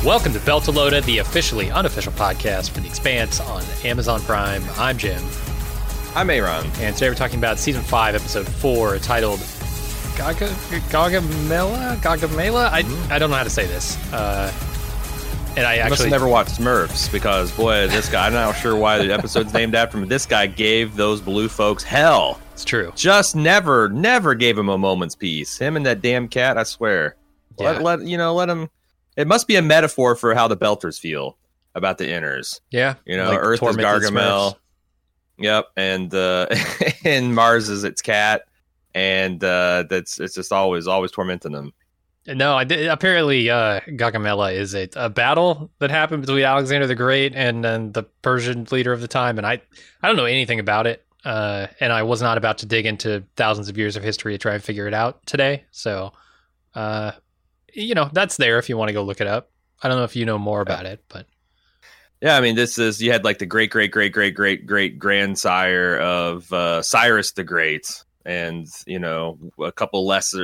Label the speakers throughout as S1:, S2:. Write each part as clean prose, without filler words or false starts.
S1: Welcome to Beltalowda, the officially unofficial podcast for The Expanse on Amazon Prime. I'm Jim.
S2: I'm Aaron.
S1: And today we're talking about Season 5, Episode 4, titled Gaugamela? I don't know how to say this. And I
S2: must have never watched Smurfs because, boy, this guy, I'm not sure why the episode's named after him. This guy gave those blue folks hell.
S1: It's true.
S2: Just never gave him a moment's peace. Him and that damn cat, I swear.
S1: Yeah.
S2: Let him. It must be a metaphor for how the Belters feel about the Inners.
S1: Yeah.
S2: Like Earth is Gargamel. Yep. And and Mars is its cat. And it's just always tormenting them.
S1: No, apparently Gaugamela is a battle that happened between Alexander the Great and the Persian leader of the time. And I don't know anything about it. And I was not about to dig into thousands of years of history to try and figure it out today. So, that's there if you want to go look it up. I don't know if you know more about it, but
S2: yeah, I mean, you had like the great grandsire of Cyrus the Great, and a couple less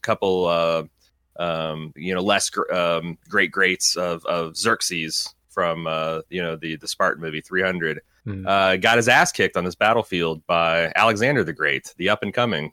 S2: great greats of Xerxes from the Spartan movie 300. Got his ass kicked on this battlefield by Alexander the Great, the up and coming.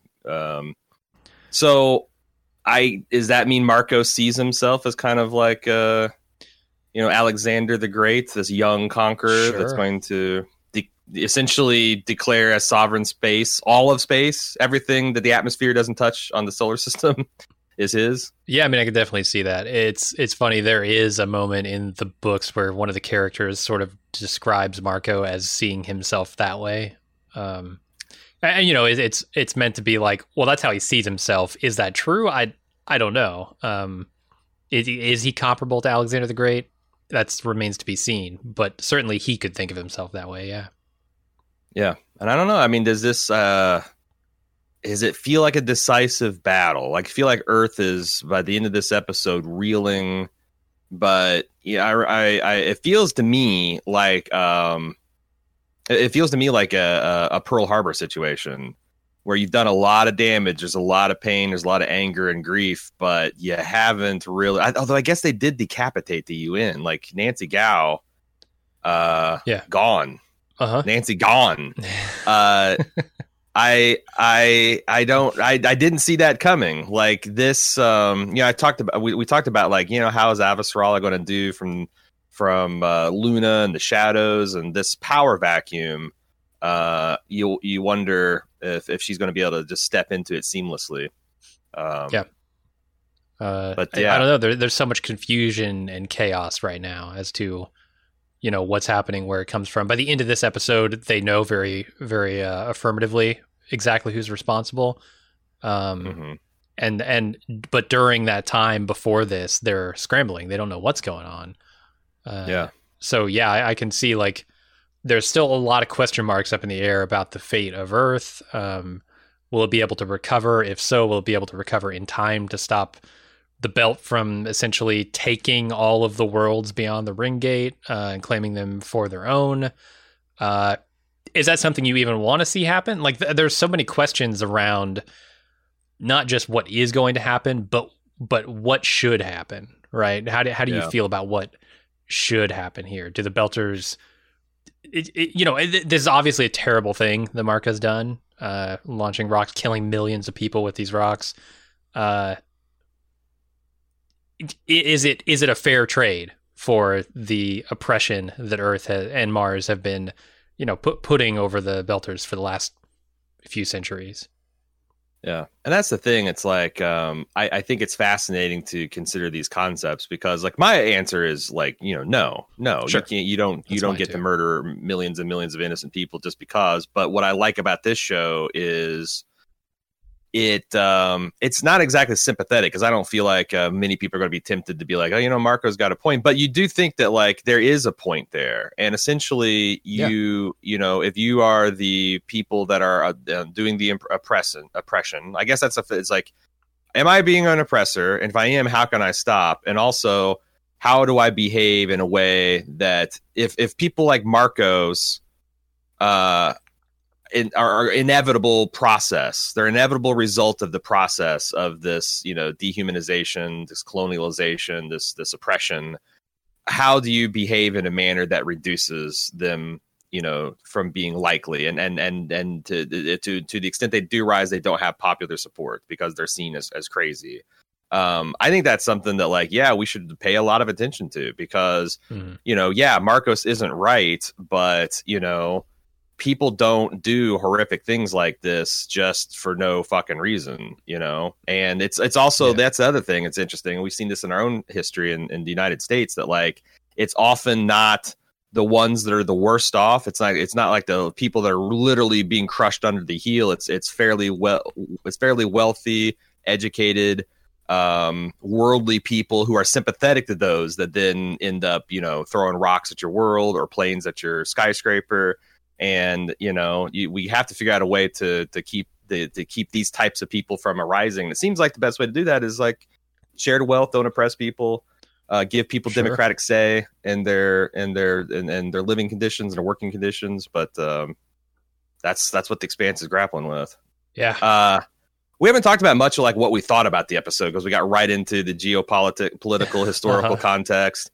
S2: Does that mean Marco sees himself as kind of like Alexander the Great, this young conqueror that's going to essentially declare as sovereign space, all of space, everything that the atmosphere doesn't touch on the solar system is his?
S1: Yeah, I mean, I could definitely see that. It's funny. There is a moment in the books where one of the characters sort of describes Marco as seeing himself that way. And it's meant to be like, well, that's how he sees himself. Is that true? I don't know. Is he comparable to Alexander the Great? That remains to be seen. But certainly he could think of himself that way. Yeah.
S2: Yeah, and I don't know. I mean, does this does it feel like a decisive battle? Like, I feel like Earth is by the end of this episode reeling, but yeah, it feels to me like a Pearl Harbor situation where you've done a lot of damage. There's a lot of pain. There's a lot of anger and grief, but you haven't really. Although I guess they did decapitate the UN, like Nancy Gao, gone. Nancy gone. I didn't see that coming. Like this, we talked about like, how is Avasarala going to do from Luna and the shadows and this power vacuum. You wonder if she's going to be able to just step into it seamlessly. But yeah,
S1: I don't know. There's so much confusion and chaos right now as to what's happening, where it comes from. By the end of this episode, they know very, very affirmatively exactly who's responsible. But during that time before this, they're scrambling. They don't know what's going on. So yeah, I can see like there's still a lot of question marks up in the air about the fate of Earth. Will it be able to recover? If so, will it be able to recover in time to stop the belt from essentially taking all of the worlds beyond the ring gate and claiming them for their own? Is that something you even want to see happen? Like, there's so many questions around not just what is going to happen, but what should happen, right? How do you feel about what should happen here? Do the Belters... this is obviously a terrible thing that Marco's done, launching rocks, killing millions of people with these rocks. Is it a fair trade for the oppression that Earth and Mars have been, putting over the Belters for the last few centuries?
S2: Yeah, and that's the thing. It's like I think it's fascinating to consider these concepts because, like, my answer is like, no,
S1: sure.
S2: you don't get to murder millions and millions of innocent people just because. But what I like about this show is it's not exactly sympathetic, because I don't feel like many people are going to be tempted to be like, oh, Marco's got a point. But you do think that like there is a point there, and essentially if you are the people that are doing the oppression, I guess it's like, am I being an oppressor? And if I am, how can I stop? And also, how do I behave in a way that if people like Marcos are inevitable process, they're inevitable result of the process of this, dehumanization, this colonialization, this oppression. how do you behave in a manner that reduces them, from being likely, and to the extent they do rise, they don't have popular support because they're seen as crazy. I think that's something that we should pay a lot of attention to because, Marcos isn't right, but, people don't do horrific things like this just for no fucking reason, and it's also, that's the other thing. It's interesting. We've seen this in our own history in the United States that it's often not the ones that are the worst off. It's not like the people that are literally being crushed under the heel. It's fairly wealthy, educated, worldly people who are sympathetic to those that then end up, throwing rocks at your world or planes at your skyscraper. And, we have to figure out a way to keep these types of people from arising. It seems like the best way to do that is share the wealth, don't oppress people, give people democratic say in their living conditions and their working conditions. But that's what the Expanse is grappling with.
S1: Yeah.
S2: We haven't talked about much of what we thought about the episode because we got right into the political, historical context.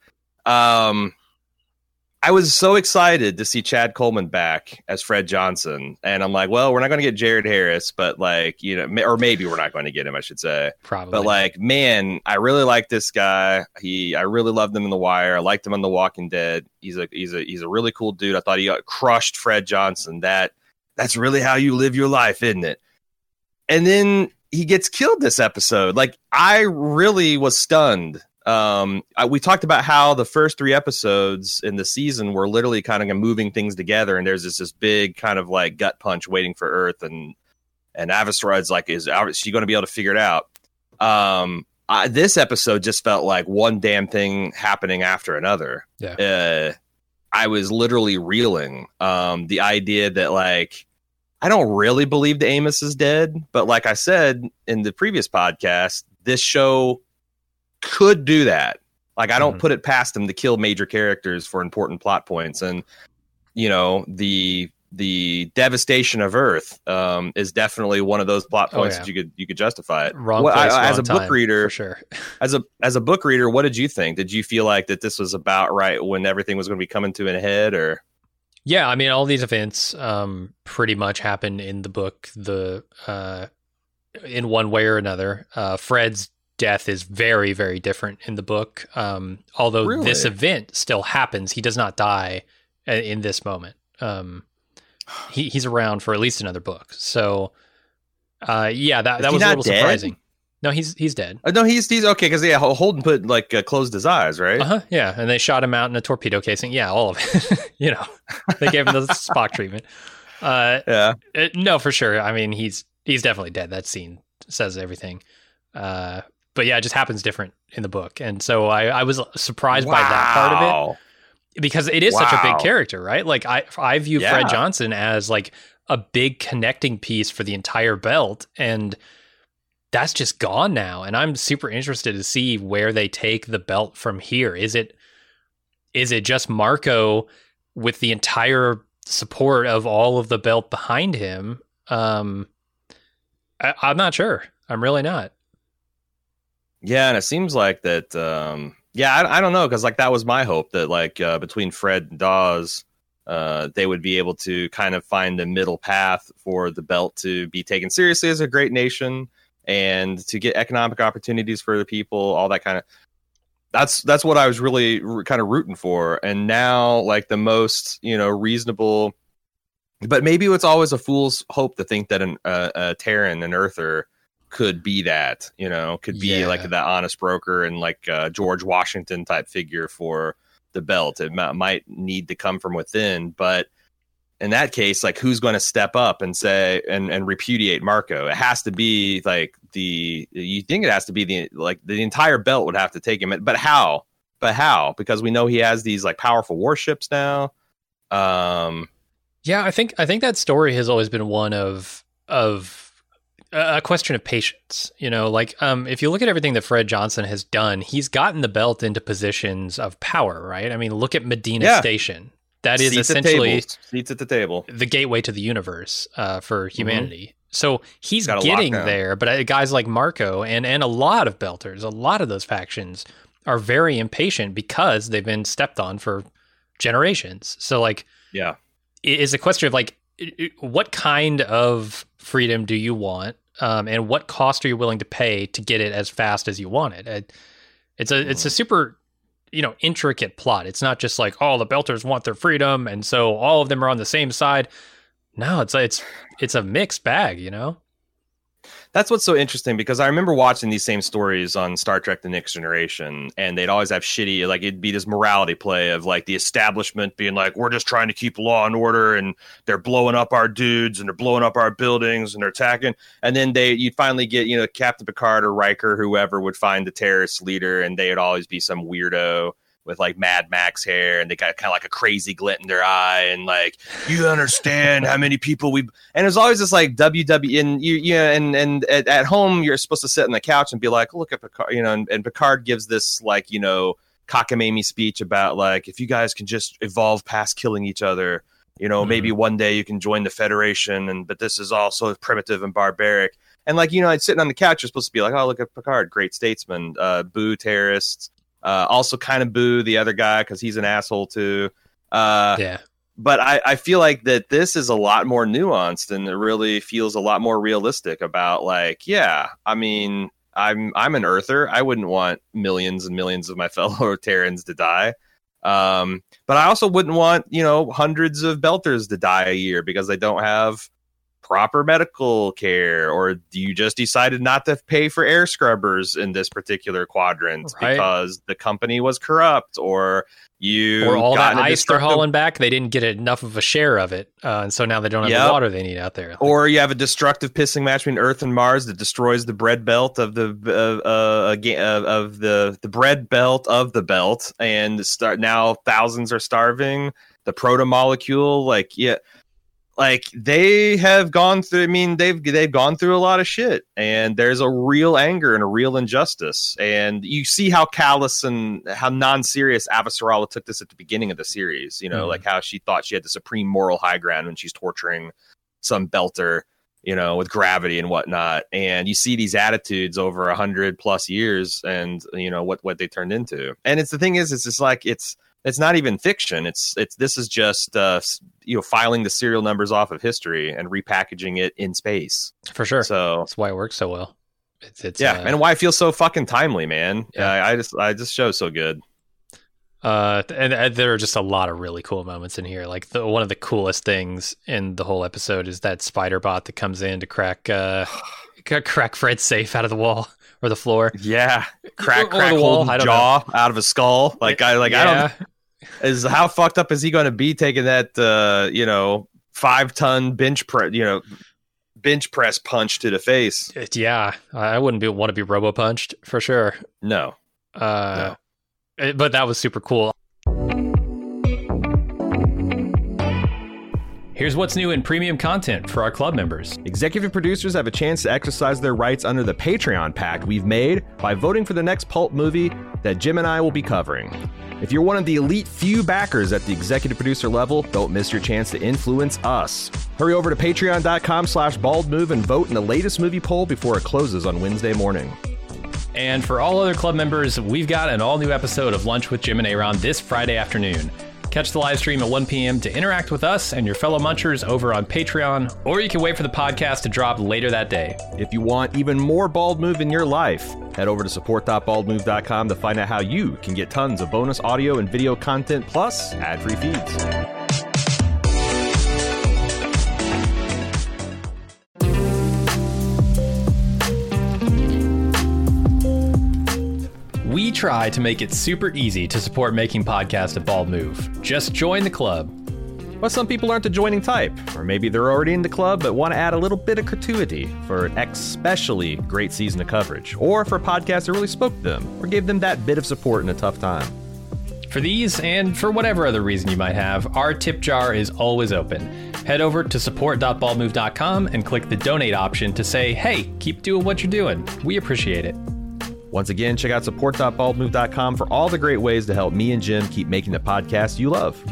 S2: I was so excited to see Chad Coleman back as Fred Johnson. And I'm like, well, we're not going to get Jared Harris, but or maybe we're not going to get him, I should say.
S1: Probably.
S2: But man, I really like this guy. I really loved him in The Wire. I liked him on The Walking Dead. He's a really cool dude. I thought he crushed Fred Johnson. That's really how you live your life, isn't it? And then he gets killed this episode. I really was stunned. We talked about how the first 3 episodes in the season were literally kind of moving things together, and there's this big kind of gut punch waiting for Earth, and Avastroid's is she going to be able to figure it out? This episode just felt like one damn thing happening after another.
S1: Yeah.
S2: I was literally reeling. The idea that I don't really believe that Amos is dead, but like I said in the previous podcast, this show could do that. I don't put it past them to kill major characters for important plot points. And, the devastation of Earth is definitely one of those plot points that you could justify it.
S1: Wrong place,
S2: as a
S1: wrong
S2: book reader,
S1: for sure.
S2: as a book reader, what did you think? Did you feel like that this was about right when everything was going to be coming to an head, or?
S1: Yeah, I mean, all these events pretty much happen in the book. In one way or another, Fred's death is very, very different in the book. Although this event still happens, he does not die in this moment. He's around for at least another book. So, that was a little surprising. No, he's dead.
S2: No, he's okay because Holden put closed his eyes, right?
S1: Yeah, and they shot him out in a torpedo casing. Yeah, all of it. They gave him the Spock treatment. No, for sure. I mean, he's definitely dead. That scene says everything. But yeah, it just happens different in the book. And so I was surprised by that part of it because it is such a big character, right? I view Fred Johnson as a big connecting piece for the entire belt, and that's just gone now. And I'm super interested to see where they take the belt from here. Is it just Marco with the entire support of all of the belt behind him? I'm not sure. I'm really not.
S2: Yeah, and it seems like that. I don't know, because that was my hope that between Fred and Dawes, they would be able to kind of find a middle path for the belt to be taken seriously as a great nation and to get economic opportunities for the people, all that kind of. That's what I was really kind of rooting for, and now the most reasonable, but maybe it's always a fool's hope to think that a Terran, an Earther, could be that, could be that honest broker and George Washington type figure for the belt. It might need to come from within, but in that case, who's going to step up and say and repudiate Marco? It has to be you think it has to be the entire belt would have to take him. But how? Because we know he has these powerful warships now.
S1: I think that story has always been one of a question of patience. If you look at everything that Fred Johnson has done, he's gotten the belt into positions of power, right? I mean, look at Medina Station. That is essentially
S2: seats at the table,
S1: the gateway to the universe for humanity. Mm-hmm. So he's getting there, but guys like Marco and a lot of belters, a lot of those factions are very impatient because they've been stepped on for generations. So like,
S2: yeah,
S1: it's a question of like, what kind of freedom do you want? And what cost are you willing to pay to get it as fast as you want it? It's a super, intricate plot. It's not just like, oh, the Belters want their freedom, and so all of them are on the same side. No, it's a mixed bag,
S2: That's what's so interesting, because I remember watching these same stories on Star Trek The Next Generation, and they'd always have shitty, like, it'd be this morality play of like the establishment being like, we're just trying to keep law and order, and they're blowing up our dudes, and they're blowing up our buildings, and they're attacking. And then you'd finally get, Captain Picard or Riker, whoever would find the terrorist leader, and they'd always be some weirdo with like Mad Max hair, and they got kind of like a crazy glint in their eye, and like, you understand how many people and it's always this like WWE, and at home you're supposed to sit on the couch and be like, look at Picard, and Picard gives this like, cockamamie speech about like, if you guys can just evolve past killing each other, maybe one day you can join the Federation, but this is all so primitive and barbaric. And like, sitting on the couch, you're supposed to be like, oh, look at Picard, great statesman, boo terrorists. Also kind of boo the other guy because he's an asshole too.
S1: Yeah.
S2: But I feel like that this is a lot more nuanced, and it really feels a lot more realistic about like, yeah, I mean, I'm an Earther. I wouldn't want millions and millions of my fellow Terrans to die. But I also wouldn't want, hundreds of Belters to die a year because they don't have proper medical care, or you just decided not to pay for air scrubbers in this particular quadrant because the company was corrupt, or
S1: all that ice they're hauling back, they didn't get enough of a share of it, and so now they don't have the water they need out there.
S2: Or you have a destructive pissing match between Earth and Mars that destroys the bread belt of the bread belt of the belt, and now thousands are starving. The proto molecule, like they have gone through. I mean, they've gone through a lot of shit, and there's a real anger and a real injustice. And you see how callous and how non-serious Avasarala took this at the beginning of the series. Like how she thought she had the supreme moral high ground when she's torturing some Belter, with gravity and whatnot. And you see these attitudes over 100+ years, and what they turned into. And it's just like it's not even fiction. This is just filing the serial numbers off of history and repackaging it in space.
S1: For sure.
S2: So
S1: that's why it works so well. It's
S2: and why it feels so fucking timely, man. Yeah, I just show so good.
S1: And there are just a lot of really cool moments in here. Like one of the coolest things in the whole episode is that spider bot that comes in to crack Fred's safe out of the wall. Or the floor.
S2: Yeah. Crack whole jaw out of a skull. I don't. How fucked up is he going to be taking that 5-ton bench press punch to the face?
S1: Yeah, I wouldn't want to be robo punched for sure.
S2: No.
S1: No. But that was super cool. Here's what's new in premium content for our club members.
S3: Executive producers have a chance to exercise their rights under the Patreon pact we've made by voting for the next pulp movie that Jim and I will be covering. If you're one of the elite few backers at the executive producer level, don't miss your chance to influence us. Hurry over to patreon.com/baldmove and vote in the latest movie poll before it closes on Wednesday morning.
S1: And for all other club members, we've got an all-new episode of Lunch with Jim and Aaron this Friday afternoon. Catch the live stream at 1 p.m. to interact with us and your fellow munchers over on Patreon, or you can wait for the podcast to drop later that day.
S3: If you want even more Bald Move in your life, head over to support.baldmove.com to find out how you can get tons of bonus audio and video content plus ad-free feeds.
S1: We try to make it super easy to support making podcasts at Bald Move. Just join the club.
S3: But some people aren't the joining type, or maybe they're already in the club but want to add a little bit of gratuity for an especially great season of coverage, or for a podcast that really spoke to them, or gave them that bit of support in a tough time.
S1: For these, and for whatever other reason you might have, our tip jar is always open. Head over to support.baldmove.com and click the donate option to say, hey, keep doing what you're doing. We appreciate it.
S3: Once again, check out support.baldmove.com for all the great ways to help me and Jim keep making the podcast you love.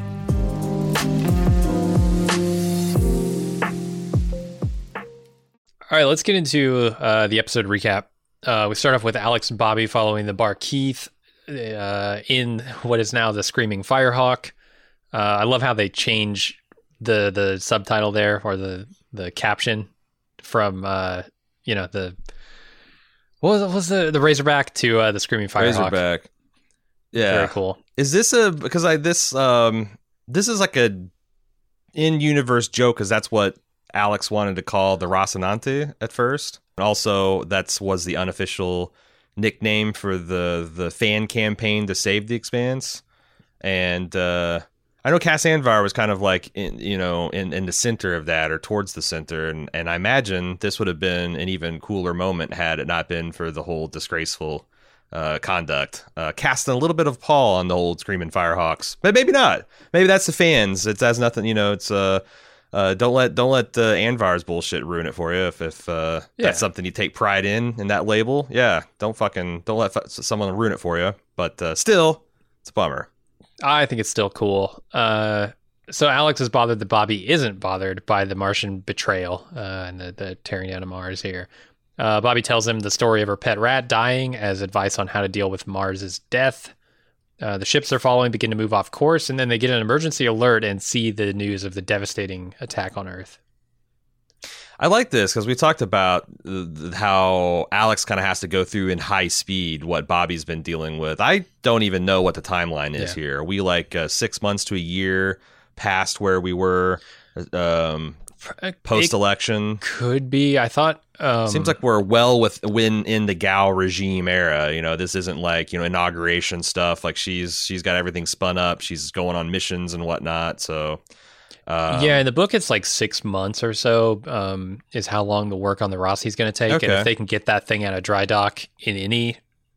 S1: All right, let's get into the episode recap. We start off with Alex and Bobby following the bar Keith. in what is now the Screaming Firehawk. I love how they change the subtitle there, or the caption from the what was the Razorback to the Screaming Firehawk.
S2: Razorback. Yeah,
S1: very cool.
S2: Is this this is like a in-universe joke, because that's what Alex wanted to call the Rocinante at first. And also, was the unofficial nickname for the fan campaign to save the Expanse. And I know Cass Anvar was kind of like in the center of that, or towards the center, and I imagine this would have been an even cooler moment had it not been for the whole disgraceful conduct, casting a little bit of pall on the old Screaming Firehawks, but maybe not. Maybe that's the fans. It has nothing. It's don't let Anvar's bullshit ruin it for you. If that's something you take pride in that label, don't let someone ruin it for you. But still, it's a bummer.
S1: I think it's still cool. So Alex is bothered that Bobby isn't bothered by the Martian betrayal and the tearing down of Mars here. Bobby tells him the story of her pet rat dying as advice on how to deal with Mars's death. The ships they're following begin to move off course, and then they get an emergency alert and see the news of the devastating attack on Earth.
S2: I like this because we talked about how Alex kind of has to go through in high speed what Bobby's been dealing with. I don't even know what the timeline is here. Are we like 6 months to a year past where we were post-election?
S1: Could be. I thought...
S2: Seems like we're well in the Gao regime era. This isn't like, inauguration stuff. Like she's got everything spun up. She's going on missions and whatnot. So... in the book, it's like 6 months or so is how long the work on the Rossi's going to take. Okay. And if they can get that thing out of dry dock in any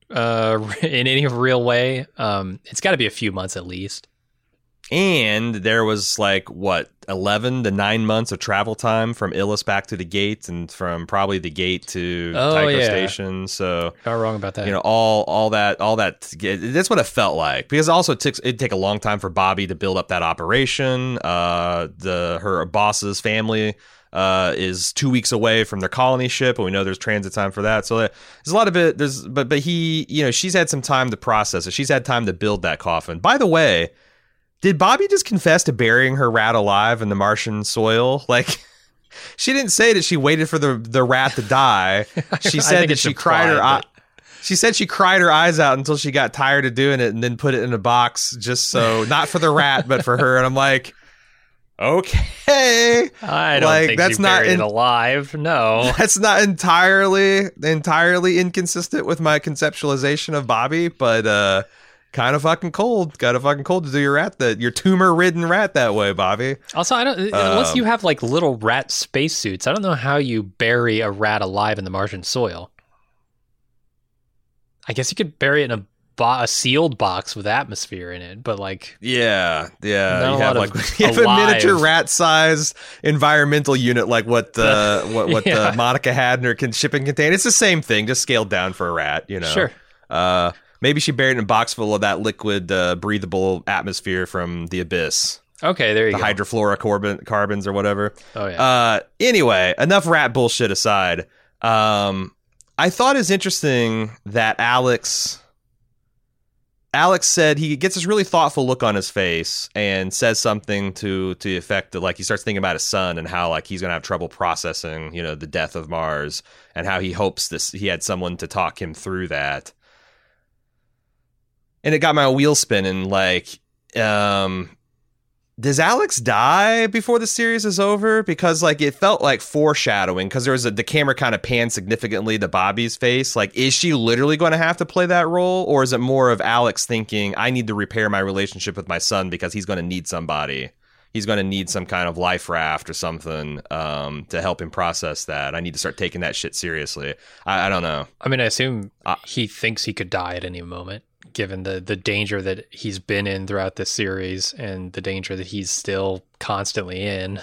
S2: real way, it's got to be a few months at least. And there was 11 to 9 months of travel time from Ilus back to the gate, and from probably the gate to Tycho Station. So not wrong about that. All that. That's what it felt like, because also it'd take a long time for Bobby to build up that operation. Her boss's family is 2 weeks away from their colony ship, and we know there's transit time for that. So there's a lot of it. But he, she's had some time to process it. She's had time to build that coffin. By the way, did Bobby just confess to burying her rat alive in the Martian soil? She didn't say that she waited for the rat to die. She said that she cried her. She said she cried her eyes out until she got tired of doing it, and then put it in a box just so, not for the rat, but for her. And I'm like, okay, I don't think that's not alive. No, that's not entirely inconsistent with my conceptualization of Bobby, but kind of fucking cold. Kind of fucking cold to do your tumor-ridden rat that way, Bobby. Also, I don't unless you have little rat spacesuits. I don't know how you bury a rat alive in the Martian soil. I guess you could bury it in a sealed box with atmosphere in it, but you have a miniature rat-sized environmental unit like what the Monica had in her shipping container. It's the same thing, just scaled down for a rat. Sure. Maybe she buried it in a box full of that liquid, breathable atmosphere from the abyss. Okay, there you go. The hydrofluorocarbons or whatever. Oh, yeah. Anyway, enough rat bullshit aside. I thought it's interesting that Alex said he gets this really thoughtful look on his face and says something to the effect that he starts thinking about his son and how he's going to have trouble processing, the death of Mars, and how he hopes he had someone to talk him through that. And it got my wheel spinning. Does Alex die before the series is over? Because it felt like foreshadowing, because there was the camera kind of panned significantly to Bobby's face. Is she literally going to have to play that role? Or is it more of Alex thinking, I need to repair my relationship with my son because he's going to need somebody. He's going to need some kind of life raft or something to help him process that. I need to start taking that shit seriously. I don't know. I mean, I assume he thinks he could die at any moment, given the danger that he's been in throughout this series and the danger that he's still constantly in.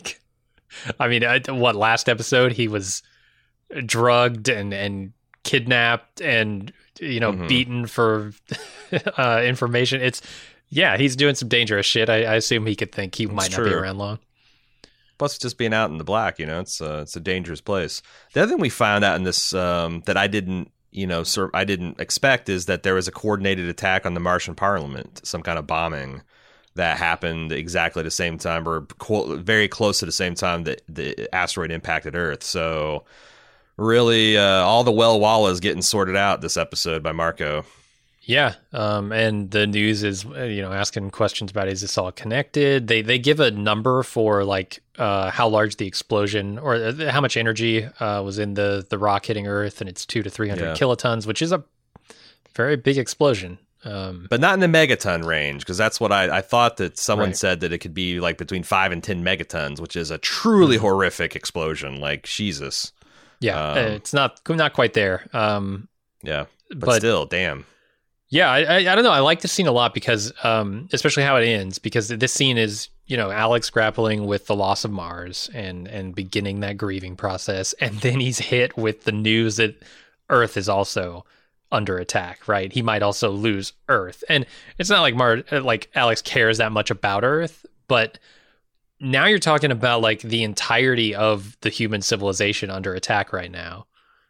S2: Last episode he was drugged and kidnapped and beaten for information. He's doing some dangerous shit. I assume he could think he might not be around long. Plus, just being out in the black, it's a dangerous place. The other thing we found out in this that I didn't
S3: I didn't expect is that there was a coordinated attack on the Martian Parliament, some kind of bombing that happened exactly the same time, or very close to the same time that the asteroid impacted Earth. So really, all the well walla is getting sorted out this episode by Marco.
S1: Yeah, and the news is, asking questions about, is this all connected? They give a number for like how large the explosion or how much energy was in the rock hitting Earth, and it's 200 to 300 kilotons, which is a very big explosion.
S3: But not in the megaton range, because that's what I thought that someone said that it could be like between 5 and 10 megatons, which is a truly horrific explosion. Like Jesus.
S1: Yeah, it's not quite there.
S3: Yeah, but still, damn.
S1: Yeah, I don't know. I like this scene a lot because, especially how it ends, because this scene is, Alex grappling with the loss of Mars and beginning that grieving process. And then he's hit with the news that Earth is also under attack, right? He might also lose Earth. And it's not like Alex cares that much about Earth, but now you're talking about like the entirety of the human civilization under attack right now.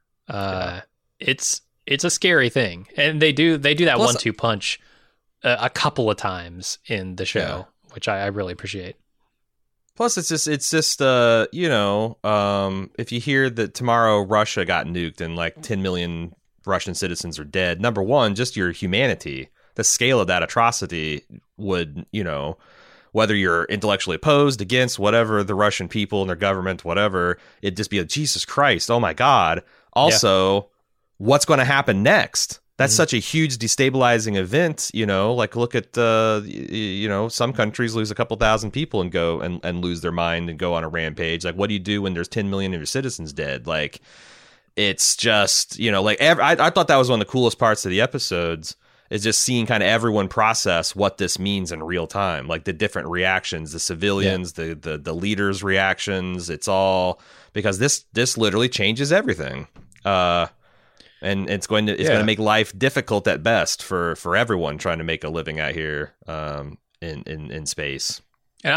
S1: It's a scary thing, and they do that 1-2 punch a couple of times in the show, which I really appreciate.
S3: Plus, it's just if you hear that tomorrow Russia got nuked and like 10 million Russian citizens are dead, number one, just your humanity, the scale of that atrocity would, whether you're intellectually opposed, against, whatever, the Russian people and their government, whatever, it'd just be like, Jesus Christ, oh my God. Also, what's going to happen next? That's such a huge destabilizing event, like look at, some countries lose a couple thousand people and go and lose their mind and go on a rampage. Like, what do you do when there's 10 million of your citizens dead? Like, it's just, I thought that was one of the coolest parts of the episodes, is just seeing kind of everyone process what this means in real time, like the different reactions, the civilians, the leaders' reactions. It's all because this literally changes everything. And it's going to make life difficult at best for everyone trying to make a living out here in space.
S1: And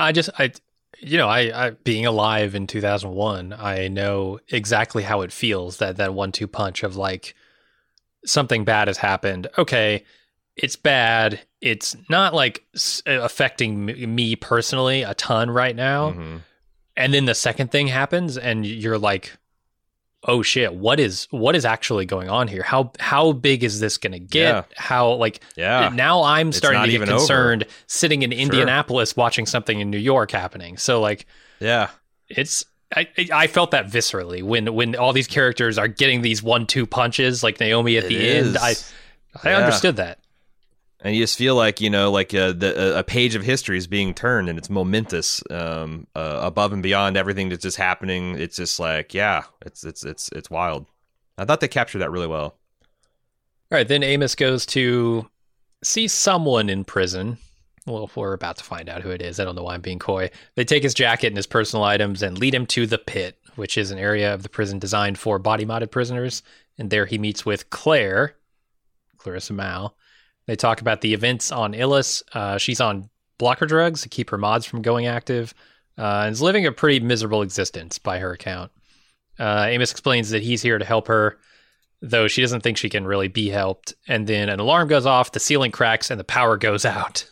S1: I being alive in 2001, I know exactly how it feels, that 1-2 punch of like something bad has happened. Okay, it's bad. It's not like affecting me personally a ton right now. Mm-hmm. And then the second thing happens and you're like, oh shit, what is actually going on here? How big is this going to get? Now I'm starting to get concerned sitting in Indianapolis watching something in New York happening. So like, it's, I felt that viscerally when all these characters are getting these 1-2 punches, like Naomi at the end. I understood that.
S3: And you just feel like, a page of history is being turned, and it's momentous, above and beyond everything that's just happening. It's just like, it's wild. I thought they captured that really well.
S1: All right, then Amos goes to see someone in prison. Well, we're about to find out who it is. I don't know why I'm being coy. They take his jacket and his personal items and lead him to the pit, which is an area of the prison designed for body-modded prisoners. And there he meets with Clarissa Mao. They talk about the events on Ilus. She's on blocker drugs to keep her mods from going active, and is living a pretty miserable existence by her account. Amos explains that he's here to help her, though she doesn't think she can really be helped. And then an alarm goes off, the ceiling cracks, and the power goes out.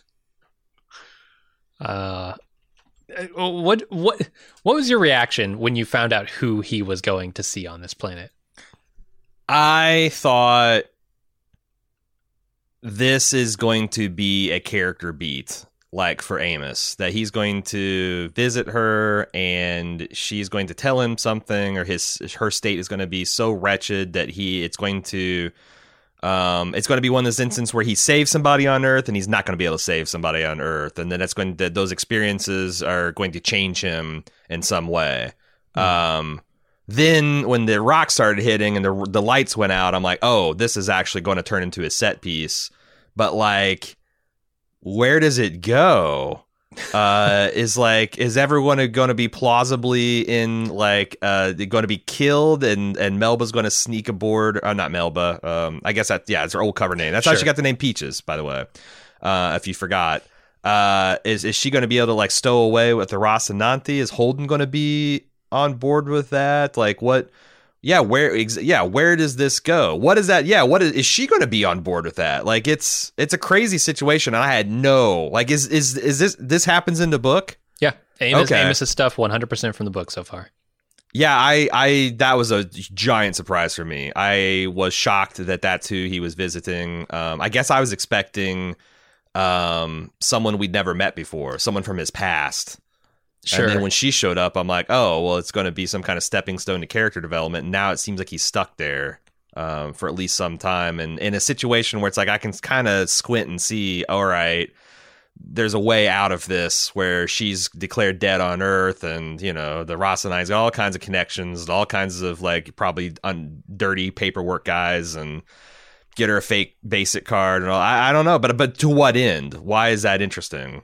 S1: What was your reaction when you found out who he was going to see on this planet?
S3: I thought this is going to be a character beat, like for Amos, that he's going to visit her and she's going to tell him something, or her state is going to be so wretched that it's going to be one of those instances where he saves somebody on Earth and he's not going to be able to save somebody on Earth, and then those experiences are going to change him in some way. Then when the rock started hitting and the lights went out, I'm like, oh, this is actually going to turn into a set piece. But like, where does it go? Is everyone going to be plausibly in going to be killed and Melba's going to sneak aboard? Not Melba. I guess it's her old cover name. That's how she got the name Peaches, by the way. If you forgot, is she going to be able to like stow away with the Rocinante? Is Holden going to be on board with that? Like, what
S2: where does this go? What is that? Yeah, is she going to be on board with that? Like, it's a crazy situation, and I had is this happens in the book?
S1: Yeah, Amos's stuff 100% from the book so far.
S2: Yeah, I that was a giant surprise for me. I was shocked that that's who he was visiting. I guess I was expecting someone we'd never met before, someone from his past. Sure. And then when she showed up, I'm like, oh, well, it's going to be some kind of stepping stone to character development. And now it seems like he's stuck there for at least some time. And in a situation where it's like I can kind of squint and see, all right, there's a way out of this where she's declared dead on Earth, and the Rocinite's got all kinds of connections, all kinds of like probably dirty paperwork guys, and get her a fake basic card and all. I don't know, but to what end? Why is that interesting?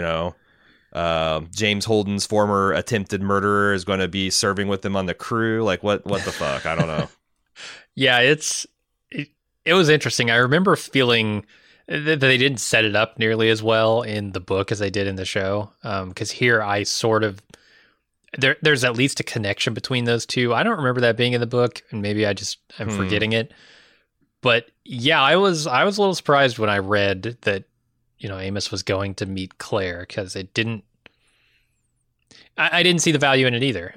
S2: James Holden's former attempted murderer is going to be serving with them on the crew. Like what the fuck? I don't know.
S1: Yeah, it was interesting. I remember feeling that they didn't set it up nearly as well in the book as they did in the show. Because here I sort of there's at least a connection between those two. I don't remember that being in the book, and maybe I'm forgetting it. But yeah, I was a little surprised when I read that Amos was going to meet Claire, because it didn't. I didn't see the value in it either.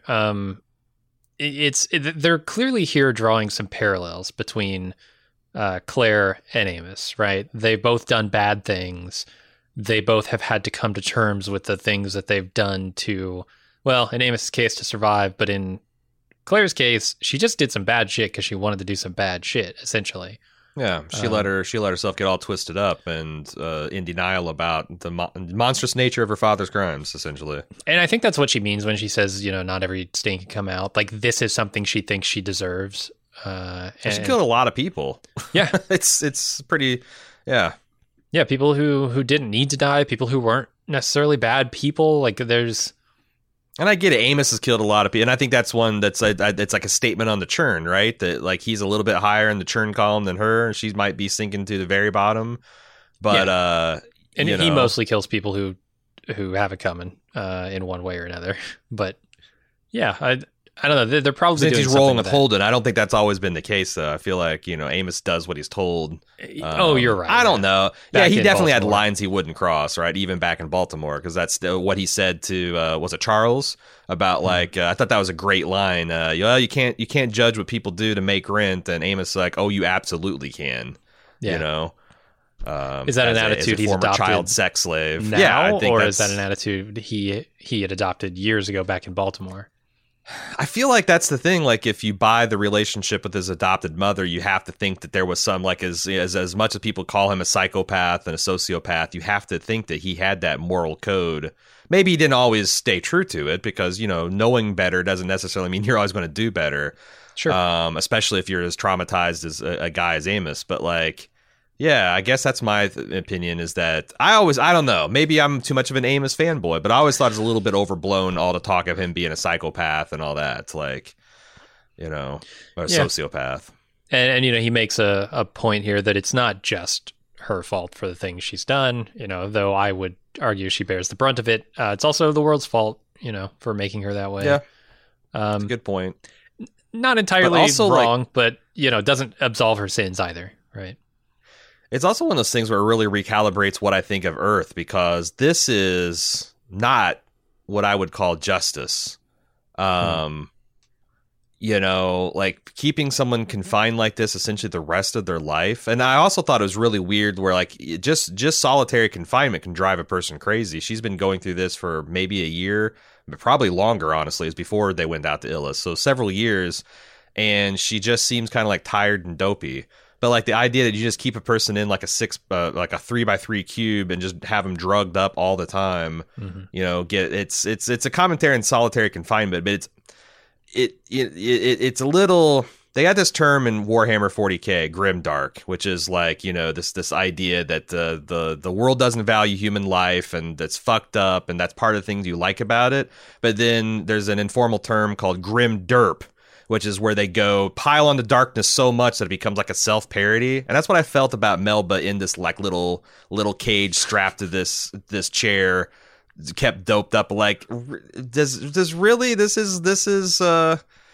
S1: They're clearly here drawing some parallels between Claire and Amos, right? They've both done bad things. They both have had to come to terms with the things that they've done to, well, in Amos's case, to survive, but in Claire's case, she just did some bad shit because she wanted to do some bad shit, essentially.
S2: Yeah, she let herself get all twisted up and in denial about the monstrous nature of her father's crimes, essentially.
S1: And I think that's what she means when she says, not every stain can come out. Like, this is something she thinks she deserves.
S2: And she killed a lot of people.
S1: Yeah,
S2: it's pretty. Yeah,
S1: people who didn't need to die, people who weren't necessarily bad people. Like, there's.
S2: And I get it. Amos has killed a lot of people, and I think that's one that's it's like a statement on the churn, right? That like he's a little bit higher in the churn column than her, and she might be sinking to the very bottom. But
S1: and he mostly kills people who have it coming in one way or another. But yeah, I don't know. They're probably
S2: since
S1: doing
S2: he's rolling
S1: with
S2: with Holden. I don't think that's always been the case, though. I feel like Amos does what he's told.
S1: You're right.
S2: I don't know. Yeah, he definitely had
S1: Baltimore.
S2: lines he wouldn't cross, right? Even back in Baltimore, because that's what he said to was it Charles about like I thought that was a great line. You can't judge what people do to make rent, and Amos like, oh, you absolutely can.
S1: Yeah. Is that an attitude he's
S2: former
S1: adopted
S2: child sex slave
S1: now,
S2: yeah, I think
S1: or is that an attitude he had adopted years ago back in Baltimore?
S2: I feel like that's the thing. Like, if you buy the relationship with his adopted mother, you have to think that there was some, like, as much as people call him a psychopath and a sociopath, you have to think that he had that moral code. Maybe he didn't always stay true to it, because, knowing better doesn't necessarily mean you're always going to do better.
S1: Sure.
S2: Especially if you're as traumatized as a guy as Amos. But, like, yeah, I guess that's my opinion, is that I don't know, maybe I'm too much of an Amos fanboy, but I always thought it was a little bit overblown, all the talk of him being a psychopath and all that. It's like, or a sociopath.
S1: And he makes a point here that it's not just her fault for the things she's done, though I would argue she bears the brunt of it. It's also the world's fault, for making her that way.
S2: Yeah, that's a good point.
S1: Not entirely
S2: also,
S1: wrong, but, doesn't absolve her sins either, right?
S2: It's also one of those things where it really recalibrates what I think of Earth, because this is not what I would call justice. Like keeping someone confined like this essentially the rest of their life. And I also thought it was really weird where like just solitary confinement can drive a person crazy. She's been going through this for maybe a year, but probably longer, honestly, is before they went out to Ilus. So several years, and she just seems kind of like tired and dopey. But like the idea that you just keep a person in like a 3x3 cube and just have them drugged up all the time, it's a commentary on solitary confinement, but it's a little. They got this term in Warhammer 40K, grimdark, which is like this idea that the world doesn't value human life, and that's fucked up, and that's part of the things you like about it. But then there's an informal term called grim derp, which is where they go pile on the darkness so much that it becomes like a self-parody. And that's what I felt about Melba in this like little cage strapped to this chair, kept doped up. Like, does really, this is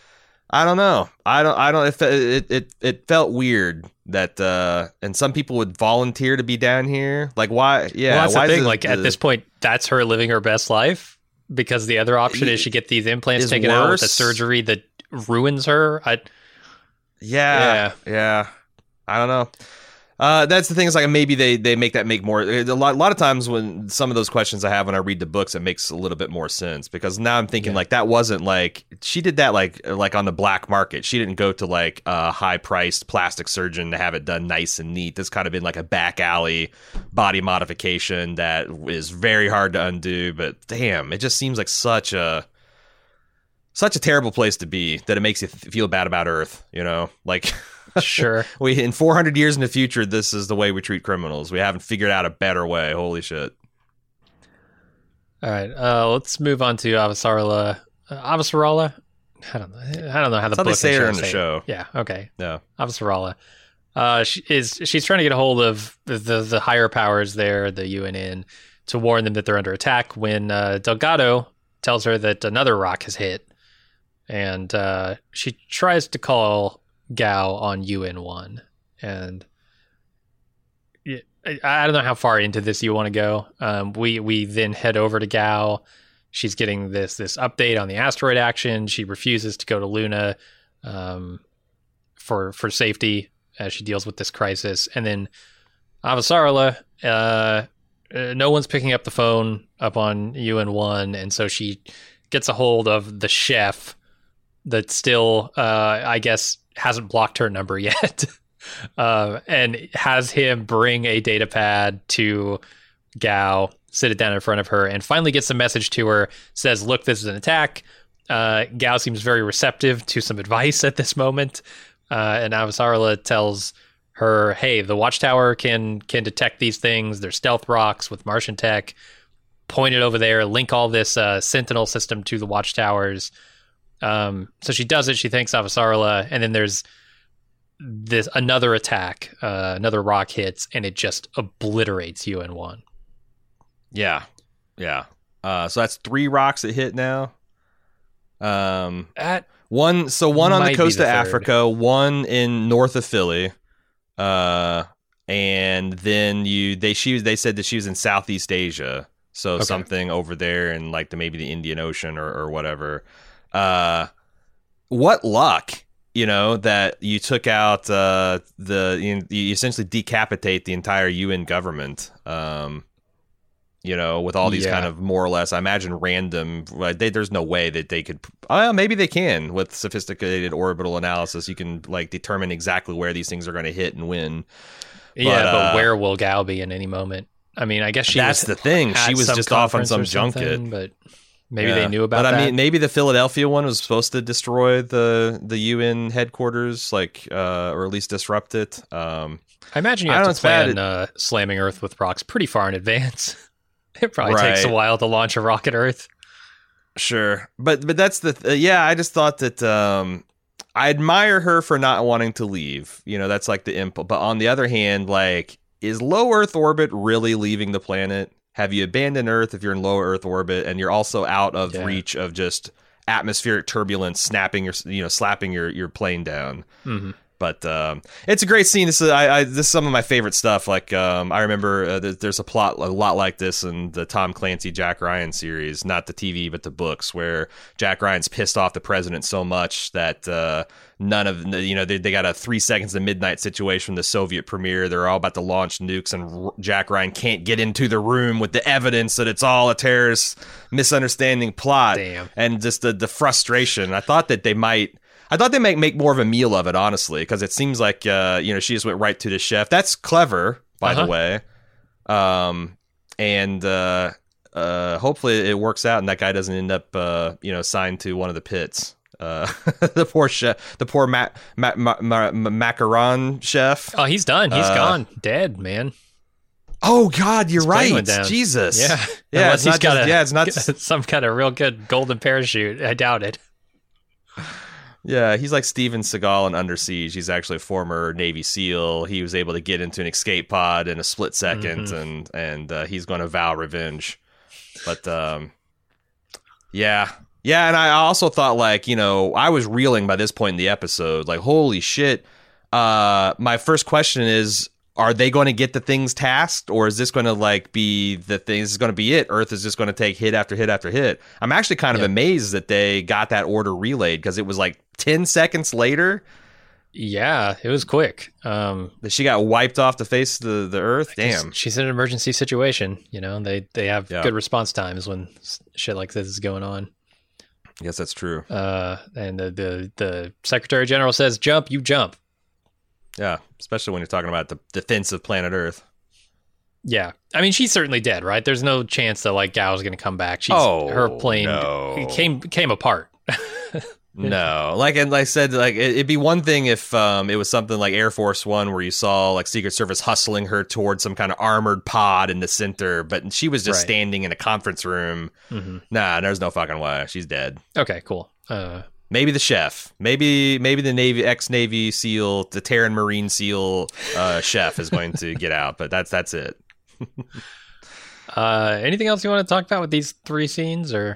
S3: I don't know. I don't. It felt weird that, and some people would volunteer to be down here. Like, why? Yeah,
S1: well, that's
S3: why
S1: the thing. Like at this point, that's her living her best life because the other option is she get these implants taken out with a surgery that ruins her.
S3: Yeah. I don't know. That's the thing. Is like maybe they make more. A lot of times when some of those questions I have when I read the books, it makes a little bit more sense because now I'm thinking like that wasn't like she did that like on the black market. She didn't go to like a high priced plastic surgeon to have it done nice and neat. This kind of been like a back alley body modification that is very hard to undo. But damn, it just seems like such a terrible place to be that it makes you feel bad about Earth. You know, like.
S1: Sure.
S3: In 400 years in the future, this is the way we treat criminals. We haven't figured out a better way. Holy shit.
S1: All right. Let's move on to Avasarala. Avasarala? I don't know how the book
S3: they say her in
S1: the
S3: show.
S1: Yeah. Okay.
S3: Yeah.
S1: Avasarala. She's trying to get a hold of the higher powers there, the UNN, to warn them that they're under attack when Delgado tells her that another rock has hit. And she tries to call Gao on UN1, and I don't know how far into this you want to go. We then head over to Gao. She's getting this update on the asteroid action. She refuses to go to Luna for safety as she deals with this crisis. And then Avasarala, no one's picking up the phone up on UN1, and so she gets a hold of the chef that still, I guess, hasn't blocked her number yet, and has him bring a data pad to Gao, sit it down in front of her, and finally gets a message to her, says, look, this is an attack. Gao seems very receptive to some advice at this moment, and Avasarala tells her, hey, the Watchtower can detect these things. They're stealth rocks with Martian tech. Point it over there, link all this Sentinel system to the Watchtowers. So she does it. She thanks Avasarala, and then there's another attack. Another rock hits, and it just obliterates UN1.
S3: Yeah. So that's 3 rocks that hit now. One on the coast of Africa, one in north of Philly, and then they said that she was in Southeast Asia, so okay. Something over there in like maybe the Indian Ocean or whatever. What luck, that you took out you essentially decapitate the entire UN government, with all these kind of more or less, I imagine, random. There's no way that they could. Maybe they can with sophisticated orbital analysis. You can like determine exactly where these things are going to hit and when.
S1: But where will Gao be in any moment? I mean, I guess
S3: that's the thing. She was just off on some junket,
S1: but. Maybe they knew about that.
S3: But I mean, maybe the Philadelphia one was supposed to destroy the UN headquarters, like, or at least disrupt it.
S1: I imagine you have to plan slamming Earth with rocks pretty far in advance. It probably takes a while to launch a rocket Earth.
S3: Sure, but that's I just thought that I admire her for not wanting to leave. That's like the impulse. But on the other hand, like, is low Earth orbit really leaving the planet? Have you abandoned Earth if you're in low Earth orbit and you're also out of reach of just atmospheric turbulence slapping your plane down? Mm-hmm. But it's a great scene. This is some of my favorite stuff. Like I remember there's a lot like this in the Tom Clancy Jack Ryan series, not the TV but the books, where Jack Ryan's pissed off the president so much that none of they got a 3 seconds to midnight situation from the Soviet premiere. They're all about to launch nukes, and Jack Ryan can't get into the room with the evidence that it's all a terrorist misunderstanding plot.
S1: Damn.
S3: And just the frustration. I thought they might make more of a meal of it, honestly, because it seems like she just went right to the chef. That's clever, by the way. And hopefully it works out and that guy doesn't end up signed to one of the pits. The poor chef, the poor macaron chef.
S1: Oh, he's done. He's gone, dead, man.
S3: Oh God, you're right. Jesus.
S1: Yeah.
S3: It's not
S1: some kind of real good golden parachute. I doubt it.
S3: Yeah, he's like Steven Seagal in Under Siege. He's actually a former Navy SEAL. He was able to get into an escape pod in a split second, and he's going to vow revenge. But
S2: Yeah, and I also thought, like, I was reeling by this point in the episode. Like, holy shit. My first question is, are they going to get the things tasked, or is this going to, like, be the thing? This is going to be it. Earth is just going to take hit after hit after hit. I'm actually kind of amazed that they got that order relayed, because it was like 10 seconds later.
S1: Yeah, it was quick.
S2: That she got wiped off the face of the Earth. Damn.
S1: She's in an emergency situation. They have good response times when shit like this is going on.
S2: I guess that's true.
S1: And the Secretary General says, jump, you jump.
S2: Yeah, especially when you're talking about the defense of planet Earth.
S1: Yeah. I mean, she's certainly dead, right? There's no chance that, like, Gao's going to come back. Her plane came apart.
S2: No, like I said, like it'd be one thing if it was something like Air Force One, where you saw like Secret Service hustling her towards some kind of armored pod in the center, but she was just standing in a conference room. Mm-hmm. Nah, there's no fucking way. She's dead.
S1: Okay, cool.
S2: Maybe the chef, maybe the ex-Navy SEAL, the Terran Marine SEAL chef is going to get out, but that's it.
S1: Anything else you want to talk about with these 3 scenes, or?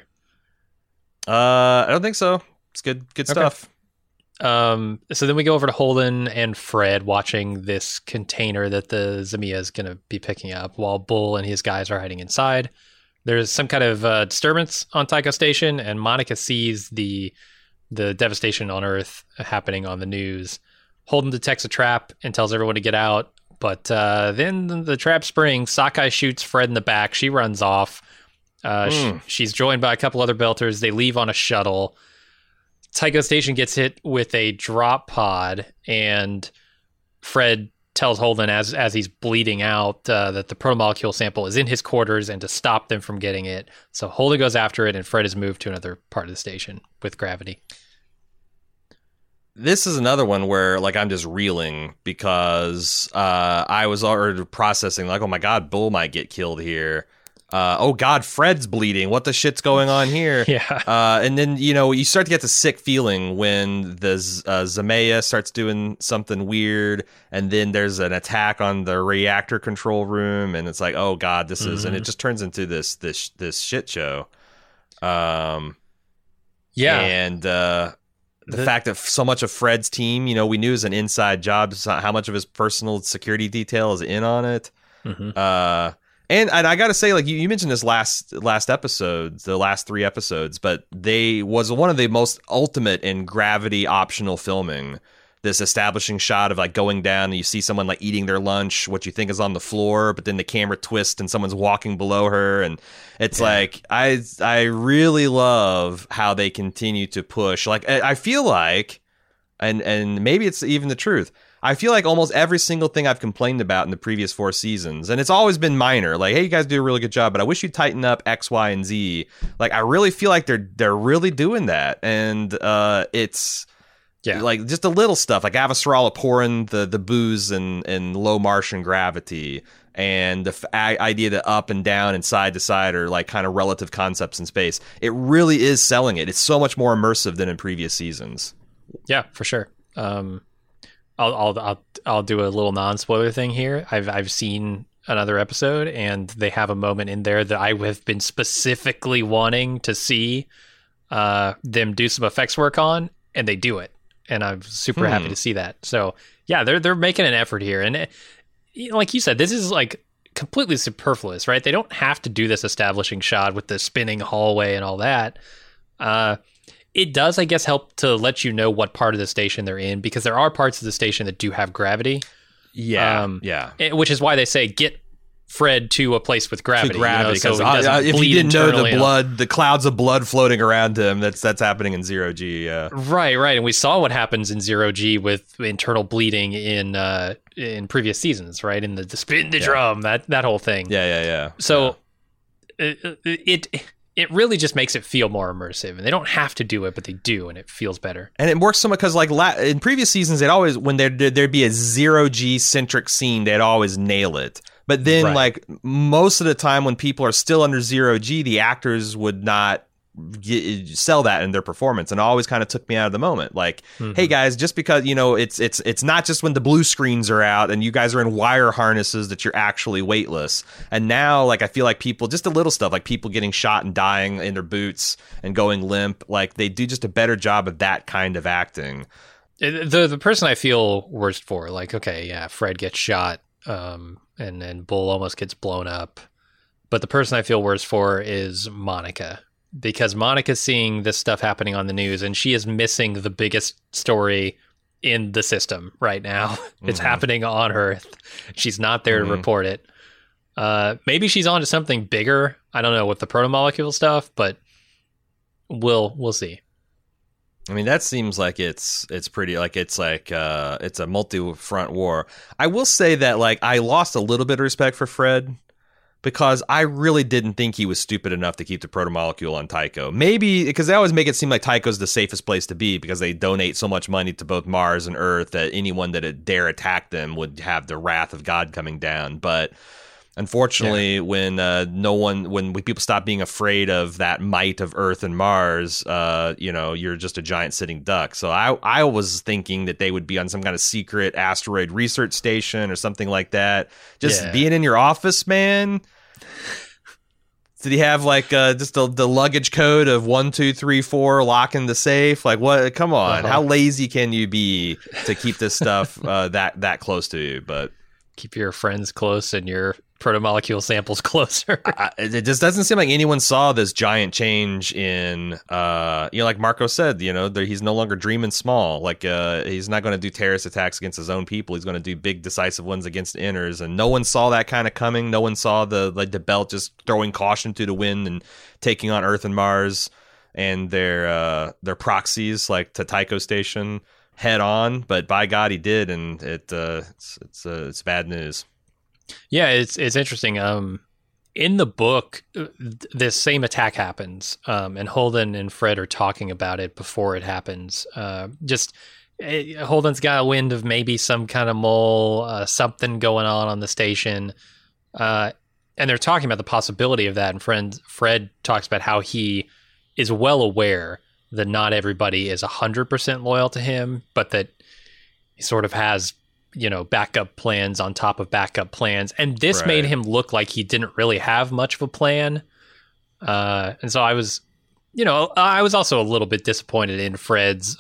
S2: I don't think so. It's good stuff.
S1: So then we go over to Holden and Fred watching this container that the Zamia is going to be picking up, while Bull and his guys are hiding inside. There's some kind of disturbance on Tycho Station, and Monica sees the devastation on Earth happening on the news. Holden detects a trap and tells everyone to get out, but then the trap springs. Sakai shoots Fred in the back. She runs off. She's joined by a couple other Belters. They leave on a shuttle. Tycho Station gets hit with a drop pod, and Fred tells Holden as he's bleeding out that the protomolecule sample is in his quarters and to stop them from getting it. So Holden goes after it, and Fred is moved to another part of the station with gravity.
S2: This is another one where, like, I'm just reeling because I was already processing, like, oh my God, Bull might get killed here. Oh God, Fred's bleeding. What the shit's going on here?
S1: Yeah.
S2: And then, you start to get the sick feeling when the Zamea starts doing something weird, and then there's an attack on the reactor control room, and it's like, oh God, this is, and it just turns into this shit show.
S1: Yeah.
S2: And the fact that so much of Fred's team, we knew is an inside job, how much of his personal security detail is in on it. Mm-hmm. And I got to say, like, you mentioned this last episode, the last 3 episodes, but they was one of the most ultimate in gravity optional filming. This establishing shot of, like, going down and you see someone, like, eating their lunch, what you think is on the floor, but then the camera twists and someone's walking below her. And it's like, I really love how they continue to push. Like, I feel like, and maybe it's even the truth, I feel like almost every single thing I've complained about in the previous 4 seasons, and it's always been minor, like, hey, you guys do a really good job, but I wish you'd tighten up X, Y, and Z. Like, I really feel like they're really doing that, and it's like just the little stuff, like Avasarala pouring the booze and low Martian gravity, and the idea that up and down and side to side are like kind of relative concepts in space. It really is selling it. It's so much more immersive than in previous seasons.
S1: Yeah, for sure. I'll do a little non-spoiler thing here. I've seen another episode, and they have a moment in there that I have been specifically wanting to see them do some effects work on, and they do it, and I'm super happy to see that. So yeah, they're making an effort here, and like you said, this is like completely superfluous, right? They don't have to do this establishing shot with the spinning hallway and all that. It does, I guess, help to let you know what part of the station they're in, because there are parts of the station that do have gravity.
S2: Yeah,
S1: which is why they say get Fred to a place with gravity.
S2: Because if you didn't know the clouds of blood floating around him, that's happening in Zero G.
S1: Right, and we saw what happens in Zero G with internal bleeding in previous seasons, right? In the spin the drum, that whole thing.
S2: Yeah.
S1: So it really just makes it feel more immersive, and they don't have to do it, but they do, and it feels better.
S2: And it works so much because, like, in previous seasons, they'd always, when there'd be a Zero G centric scene, they'd always nail it. But then, like, most of the time when people are still under Zero G, the actors would not
S3: sell that in their performance, and it always kind of took me out of the moment. Like, hey guys, just because it's not just when the blue screens are out and you guys are in wire harnesses that you're actually weightless. And now, like, I feel like people, just a little stuff like people getting shot and dying in their boots and going limp, like they do just a better job of that kind of acting.
S1: The person I feel worst for, like, okay, yeah, Fred gets shot, and then Bull almost gets blown up. But the person I feel worse for is Monica, because Monica's seeing this stuff happening on the news and she is missing the biggest story in the system right now. It's happening on Earth. She's not there to report it. Maybe she's onto something bigger. I don't know with the protomolecule stuff, but we'll see.
S3: I mean, that seems like it's pretty, like it's a multi-front war. I will say that, like, I lost a little bit of respect for Fred, because I really didn't think he was stupid enough to keep the protomolecule on Tycho. Maybe because they always make it seem like Tycho's the safest place to be because they donate so much money to both Mars and Earth that anyone that dare attack them would have the wrath of God coming down. But unfortunately, when people stop being afraid of that might of Earth and Mars, you're just a giant sitting duck. So I was thinking that they would be on some kind of secret asteroid research station or something like that. Just being in your office, man. Did he have like just the luggage code of 1, 2, 3, 4 locking the safe? Like, what? Come on, how lazy can you be to keep this stuff that close to you? But
S1: keep your friends close and your protomolecule samples closer.
S3: It just doesn't seem like anyone saw this giant change in, like Marco said, he's no longer dreaming small. Like, he's not going to do terrorist attacks against his own people. He's going to do big, decisive ones against inners. And no one saw that kind of coming. No one saw the belt just throwing caution to the wind and taking on Earth and Mars and their proxies, like to Tycho Station, head on. But by God, he did, and it's bad news.
S1: Yeah, it's interesting. In the book, this same attack happens, and Holden and Fred are talking about it before it happens. Holden's got a wind of maybe some kind of mole, something going on the station, and they're talking about the possibility of that. And Fred talks about how he is well aware that not everybody is 100% loyal to him, but that he sort of has backup plans on top of backup plans. And this made him look like he didn't really have much of a plan. And so I was also a little bit disappointed in Fred's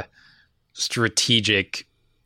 S1: strategic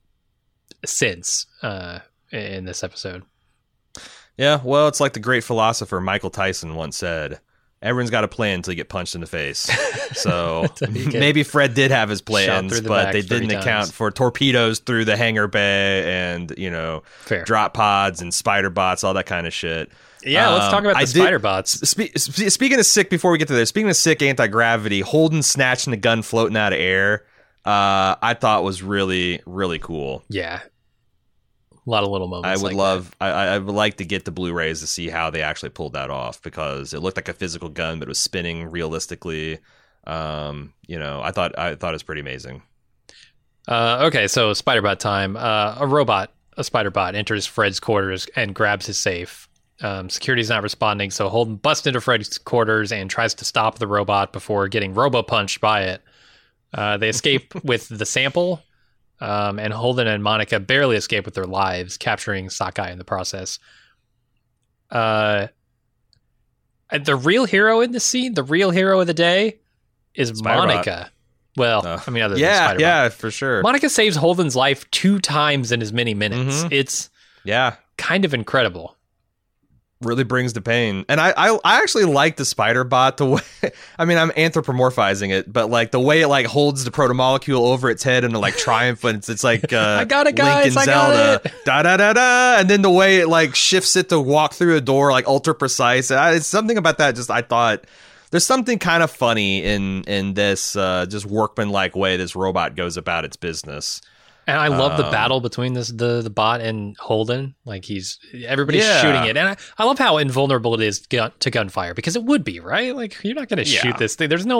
S1: sense in this episode.
S3: Yeah, well, it's like the great philosopher Michael Tyson once said, everyone's got a plan until you get punched in the face. So maybe Fred did have his plans, but they didn't account for torpedoes through the hangar bay and, drop pods and spider bots, all that kind of shit.
S1: Yeah, let's talk about the spider bots.
S3: Speaking of sick, before we get to there, speaking of sick anti-gravity, Holden snatching the gun floating out of air, I thought was really, really cool.
S1: Yeah. A lot of little moments.
S3: I would like to get the Blu-rays to see how they actually pulled that off, because it looked like a physical gun, but it was spinning realistically. I thought it was pretty amazing.
S1: Okay, so Spider-Bot time. A Spider-Bot enters Fred's quarters and grabs his safe. Security's not responding, so Holden busts into Fred's quarters and tries to stop the robot before getting robo-punched by it. They escape with the sample. And Holden and Monica barely escape with their lives, capturing Sakai in the process. The real hero in this scene, the real hero of the day, is
S3: Spider-Bot.
S1: Monica. Well, other than Spider-Bot.
S3: Yeah, for sure.
S1: Monica saves Holden's life 2 times in as many minutes.
S3: Mm-hmm.
S1: It's kind of incredible.
S3: Really brings the pain. And I actually like the Spider-Bot, the way, I mean, I'm anthropomorphizing it, but like the way it like holds the protomolecule over its head and like triumphant. It's like
S1: I got it, guys.
S3: Link and Zelda. Da da da da. And then the way it like shifts it to walk through a door, like ultra precise. It's something about that. Just I thought there's something kind of funny in this just workman-like way this robot goes about its business.
S1: And I love the battle between the bot and Holden. Like everybody's shooting it, and I love how invulnerable it is to gunfire, because it would be, right. Like, you're not going to shoot this thing. There's no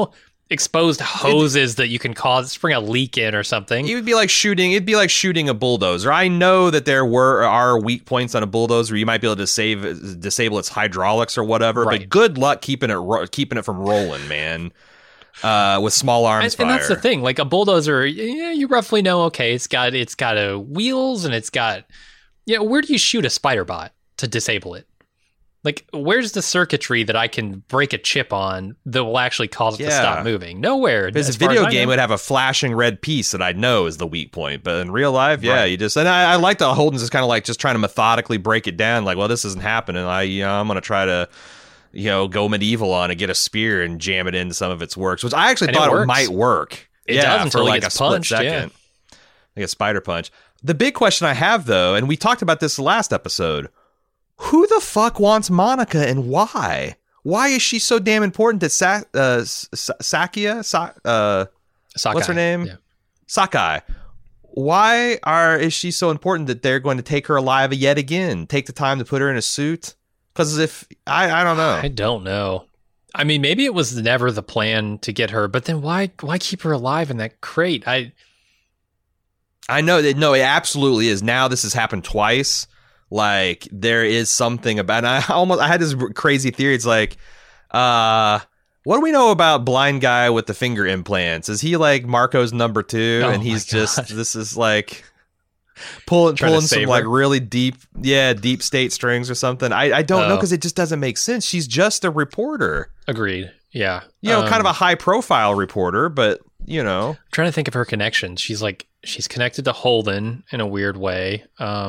S1: exposed hoses that you can spring a leak in or something.
S3: It'd be like shooting a bulldozer. I know that there are weak points on a bulldozer. You might be able to disable its hydraulics or whatever,
S1: Right.
S3: but good luck keeping it from rolling, man. With small arms fire.
S1: And that's the thing. Like a bulldozer, you roughly know. Okay, it's got wheels and it's got. Where do you shoot a spider bot to disable it? Like, where's the circuitry that I can break a chip on that will actually cause it to stop moving? Nowhere.
S3: This video game would have a flashing red piece that I know is the weak point, but in real life, you just and I like that Holden's just kind of like just trying to methodically break it down. Like, well, this isn't happening. I'm going to try to go medieval on it, get a spear and jam it into some of its works, which I actually thought it might work.
S1: It does until
S3: for
S1: it
S3: like
S1: gets
S3: a split
S1: punched,
S3: second, like a spider punch. The big question I have though, and we talked about this the last episode. Who the fuck wants Monica and why? Why is she so damn important to Sakia?
S1: Sakai.
S3: What's her name?
S1: Yeah.
S3: Sakai. Why is she so important that they're going to take her alive yet again? Take the time to put her in a suit? Because if I don't know.
S1: I don't know. I mean, maybe it was never the plan to get her, but then why keep her alive in that crate? I
S3: know that it absolutely is. Now this has happened twice. Like there is something about. I had this crazy theory. It's like, what do we know about blind guy with the finger implants? Is he like Marco's number 2, and he's just this is like pulling some like really deep state strings or something? I don't know because it just doesn't make sense. She's just a reporter.
S1: Agreed. Yeah,
S3: kind of a high profile reporter, but
S1: I'm trying to think of her connections. She's connected to Holden in a weird way.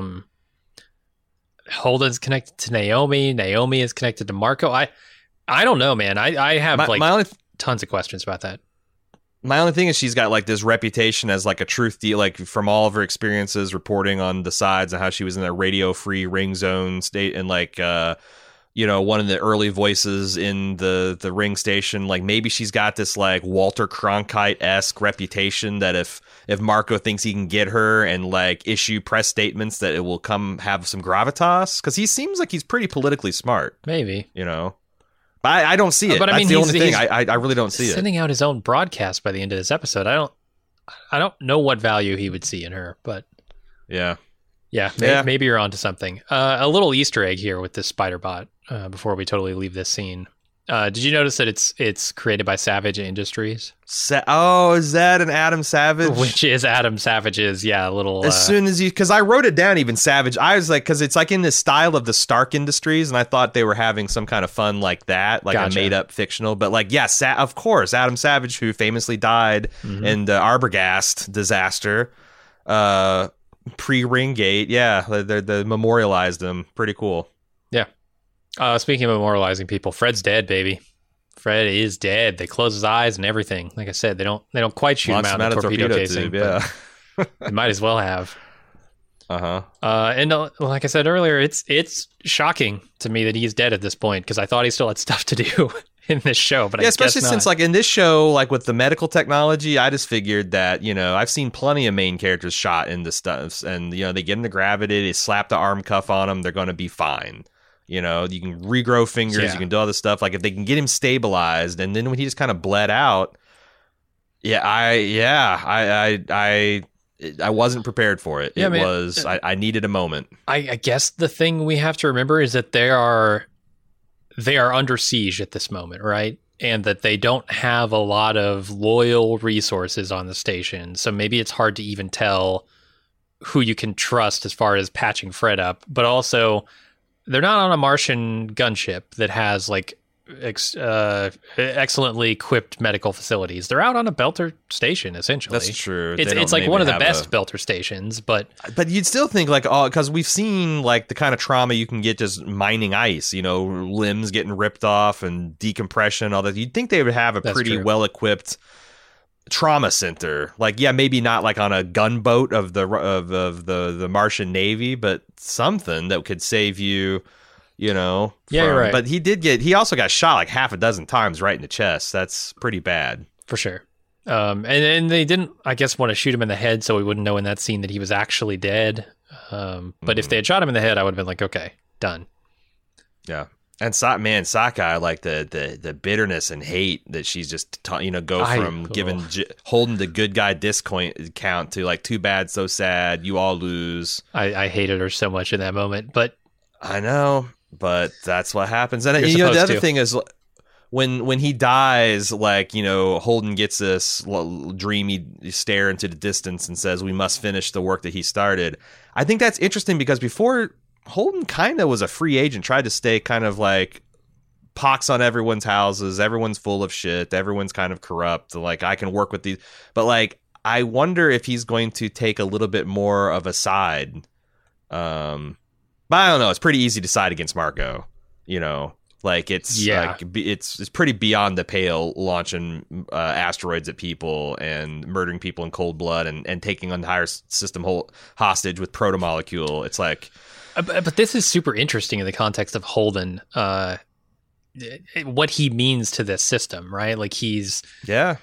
S1: Holden's connected to Naomi. Naomi is connected to Marco. I don't know, man. I have tons of questions about that.
S3: My only thing is she's got like this reputation as like a truth deal, like from all of her experiences reporting on the sides and how she was in that radio free ring zone state and like, one of the early voices in the ring station. Like maybe she's got this like Walter Cronkite-esque reputation that if Marco thinks he can get her and like issue press statements that it will come have some gravitas, because he seems like he's pretty politically smart.
S1: Maybe.
S3: But I don't see it.
S1: But I mean,
S3: that's the only thing. I really don't see it.
S1: Sending out his own broadcast by the end of this episode. I don't know what value he would see in her, but maybe you're onto something. A little Easter egg here with this spider bot before we totally leave this scene. Did you notice that it's created by Savage Industries?
S3: Is that an Adam Savage?
S1: Which is Adam Savage's, little...
S3: As soon as because I wrote it down, even Savage, I was like, because it's like in the style of the Stark Industries, and I thought they were having some kind of fun like that, like a made-up fictional, but like, of course, Adam Savage, who famously died in the Arbogast disaster, pre-Ringgate, they memorialized him. Pretty cool.
S1: Yeah. Speaking of memorializing people, Fred's dead, baby. Fred is dead. They close his eyes and everything. Like I said, they don't quite shoot him out in the torpedo casing.
S3: Tube,
S1: they might as well have.
S3: And
S1: like I said earlier, it's shocking to me that he's dead at this point because I thought he still had stuff to do in this show. But
S3: especially since like in this show, like with the medical technology, I just figured that I've seen plenty of main characters shot into stuff, and they get into gravity, they slap the arm cuff on them, they're going to be fine. You can regrow fingers, you can do all this stuff. Like if they can get him stabilized, and then when he just kind of bled out, I wasn't prepared for it. I needed a moment.
S1: I guess the thing we have to remember is that they are under siege at this moment, right? And that they don't have a lot of loyal resources on the station. So maybe it's hard to even tell who you can trust as far as patching Fred up, but also they're not on a Martian gunship that has like excellently equipped medical facilities. They're out on a Belter station, essentially.
S3: That's true.
S1: It's like one of the best Belter stations, but
S3: you'd still think like, because we've seen like the kind of trauma you can get just mining ice, limbs getting ripped off and decompression, all that. You'd think they would have a pretty well equipped trauma center. Like, maybe not like on a gunboat of the Martian Navy, but something that could save you.
S1: You're right.
S3: But he also got shot like half a dozen times right in the chest. That's pretty bad.
S1: For sure. And they didn't, I guess, want to shoot him in the head so we wouldn't know in that scene that he was actually dead. But if they had shot him in the head, I would have been like, okay, done.
S3: Yeah. And Sakai, like the bitterness and hate that she's just go from giving holding the good guy discount to like, too bad, so sad, you all lose.
S1: I hated her so much in that moment, but
S3: I know, but that's what happens. And the other thing is, when he dies, like, Holden gets this dreamy stare into the distance and says, "We must finish the work that he started." I think that's interesting because before, Holden kind of was a free agent, tried to stay kind of like pox on everyone's houses. Everyone's full of shit. Everyone's kind of corrupt. Like, I can work with these. But like, I wonder if he's going to take a little bit more of a side. But I don't know. It's pretty easy to side against Marco, Like, it's it's pretty beyond the pale, launching asteroids at people and murdering people in cold blood and taking an entire system hostage with protomolecule. It's like,
S1: but this is super interesting in the context of Holden, what he means to this system, right? Like, he's the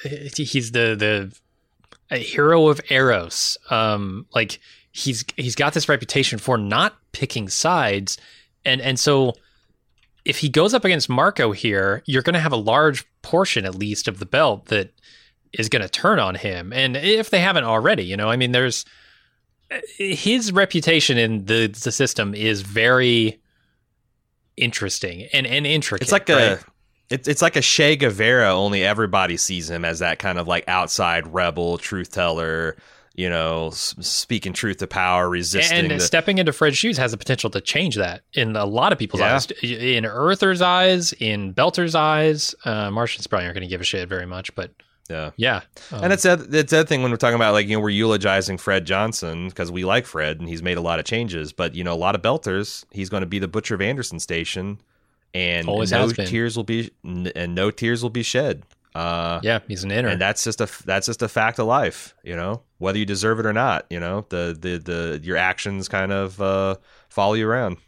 S1: a hero of Eros. Like, he's got this reputation for not picking sides, and so if he goes up against Marco here, you're going to have a large portion, at least, of the belt that is going to turn on him. And if they haven't already, there's his reputation in the system is very interesting and intricate.
S3: It's like it's like a Che Guevara, only everybody sees him as that kind of like outside rebel, truth teller, speaking truth to power, resisting.
S1: And stepping into Fred's shoes has the potential to change that in a lot of people's eyes. In Earther's eyes, in Belter's eyes. Martians probably aren't going to give a shit very much, but yeah.
S3: And it's the other thing when we're talking about, like, we're eulogizing Fred Johnson because we like Fred and he's made a lot of changes, but a lot of Belters, he's going to be the Butcher of Anderson Station, and no tears will be shed.
S1: He's an inner,
S3: and that's just a fact of life, whether you deserve it or not. Your actions kind of follow you around.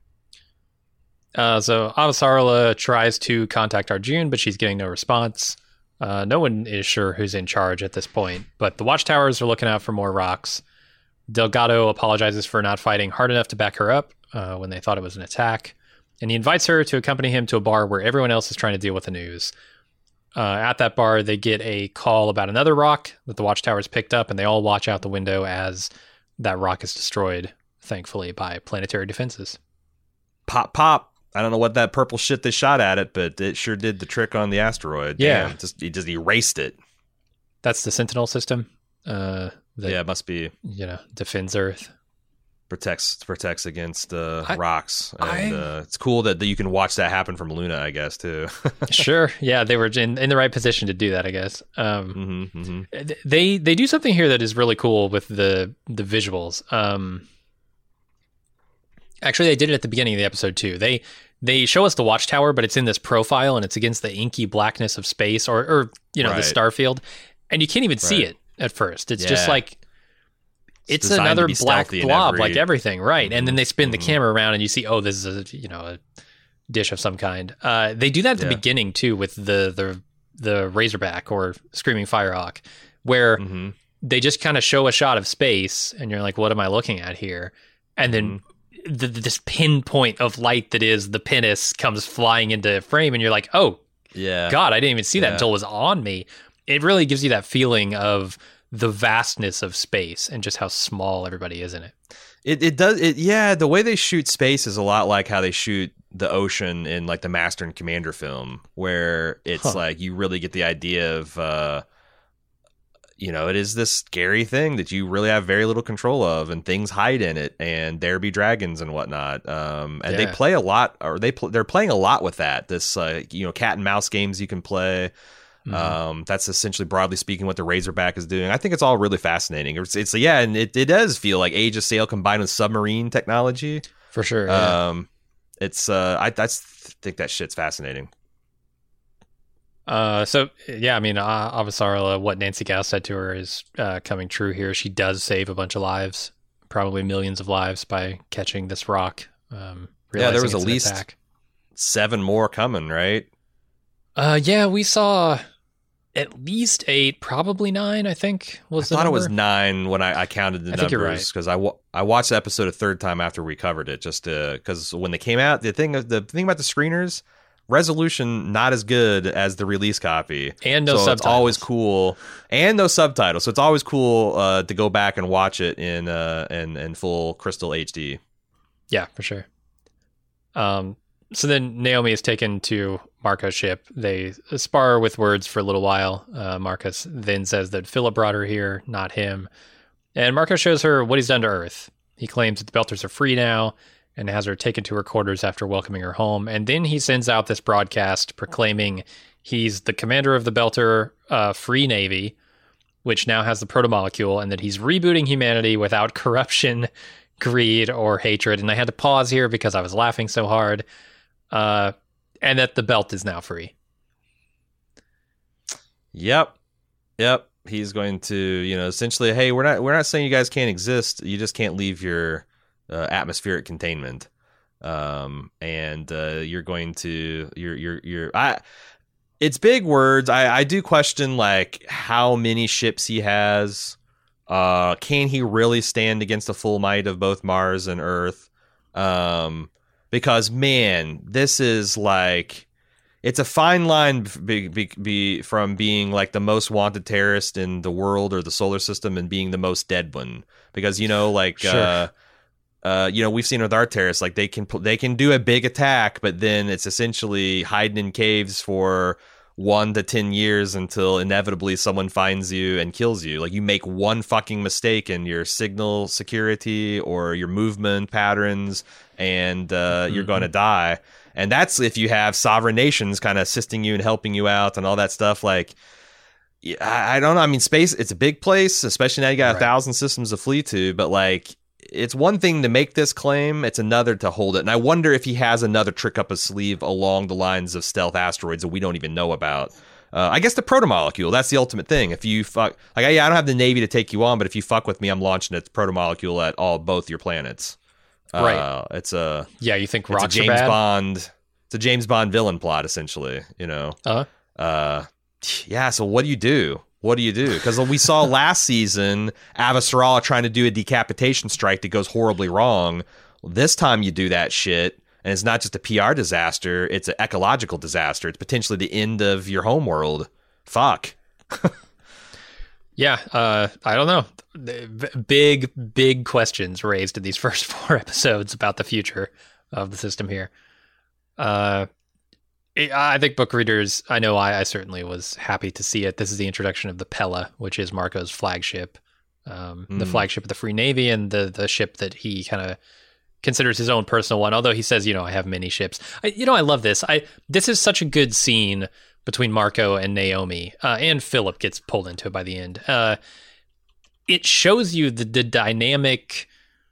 S1: So Avasarala tries to contact Arjun, but she's getting no response. No one is sure who's in charge at this point, but the watchtowers are looking out for more rocks. Delgado apologizes for not fighting hard enough to back her up when they thought it was an attack, and he invites her to accompany him to a bar where everyone else is trying to deal with the news. At that bar, they get a call about another rock that the watchtowers picked up, and they all watch out the window as that rock is destroyed, thankfully, by planetary defenses.
S3: Pop, pop. I don't know what that purple shit they shot at it, but it sure did the trick on the asteroid.
S1: Yeah.
S3: It just erased it.
S1: That's the Sentinel system.
S3: It must be.
S1: Defends Earth.
S3: Protects against rocks. And it's cool that you can watch that happen from Luna, I guess, too.
S1: Sure. Yeah, they were in the right position to do that, I guess. They do something here that is really cool with the visuals. Actually, they did it at the beginning of the episode, too. They show us the watchtower, but it's in this profile, and it's against the inky blackness of space or the starfield. And you can't even see it at first. It's just like, it's another black blob, like everything, right? And then they spin the camera around, and you see, this is a dish of some kind. They do that at the beginning too, with the Razorback or Screaming Firehawk, where they just kind of show a shot of space, and you're like, "What am I looking at here?" And then this pinpoint of light that is the pinnace comes flying into frame, and you're like, "Oh, God, I didn't even see that until it was on me." It really gives you that feeling of the vastness of space and just how small everybody is in it.
S3: It does. The way they shoot space is a lot like how they shoot the ocean in like the Master and Commander film, where it's like you really get the idea of, it is this scary thing that you really have very little control of, and things hide in it, and there be dragons and whatnot. They play a lot, or they're playing a lot with that. This cat and mouse games you can play. That's essentially, broadly speaking, what the Razorback is doing. I think it's all really fascinating. And it does feel like Age of Sail combined with submarine technology.
S1: For sure.
S3: I think that shit's fascinating.
S1: Avasarala, what Nancy Gao said to her is coming true here. She does save a bunch of lives, probably millions of lives, by catching this rock.
S3: There was at least 7 more coming, right?
S1: We saw At least 8, probably 9, I think was the
S2: I thought
S1: number.
S2: it was 9 when I counted the
S1: I think you're
S2: numbers, because I watched the episode a third time after we covered it, just because when they came out, the thing about the screeners, resolution not as good as the release copy,
S1: and no
S2: so
S1: subtitles.
S2: it's always cool, and no subtitles, so it's always cool to go back and watch it in full crystal HD.
S1: Yeah, for sure. So then Naomi is taken to Marco's ship. They spar with words for a little while. Marcus then says that Philip brought her here, not him. And Marco shows her what he's done to Earth. He claims that the Belters are free now and has her taken to her quarters after welcoming her home. And then he sends out this broadcast proclaiming he's the commander of the Belter Free Navy, which now has the protomolecule, and that he's rebooting humanity without corruption, greed, or hatred. And I had to pause here because I was laughing so hard. And that the belt is now free.
S2: Yep. He's going to, essentially, hey, we're not saying you guys can't exist. You just can't leave your atmospheric containment. And you're going to it's big words. I do question like how many ships he has. Can he really stand against the full might of both Mars and Earth? Because man, this is like, it's a fine line from being like the most wanted terrorist in the world or the solar system and being the most dead one. Because
S1: Sure.
S2: We've seen with our terrorists, like they can do a big attack, but then it's essentially hiding in caves for 1 to 10 years until inevitably someone finds you and kills you. Like you make one fucking mistake in your signal security or your movement patterns, and you're going to die. And that's if you have sovereign nations kind of assisting you and helping you out and all that stuff. Like, I don't know. I mean, space, it's a big place, especially now you got 1,000 systems to flee to. But like, it's one thing to make this claim, it's another to hold it. And I wonder if he has another trick up his sleeve along the lines of stealth asteroids that we don't even know about. I guess the protomolecule, that's the ultimate thing. If you fuck, like, I don't have the Navy to take you on, but if you fuck with me, I'm launching its protomolecule at both your planets.
S1: Right.
S2: You
S1: think
S2: it's a
S1: rocks
S2: James
S1: are bad?
S2: Bond. It's a James Bond villain plot, essentially. Yeah. So what do you do? Because we saw last season Avasarala trying to do a decapitation strike that goes horribly wrong. Well, this time you do that shit, and it's not just a PR disaster; it's an ecological disaster. It's potentially the end of your homeworld. Fuck.
S1: Yeah, I don't know. Big questions raised in these first 4 episodes about the future of the system here. I think book readers, I certainly was happy to see it. This is the introduction of the Pella, which is Marco's flagship, the flagship of the Free Navy, and the ship that he kind of considers his own personal one. Although he says, I have many ships. I love this. This is such a good scene between Marco and Naomi, and Philip gets pulled into it by the end. It shows you the dynamic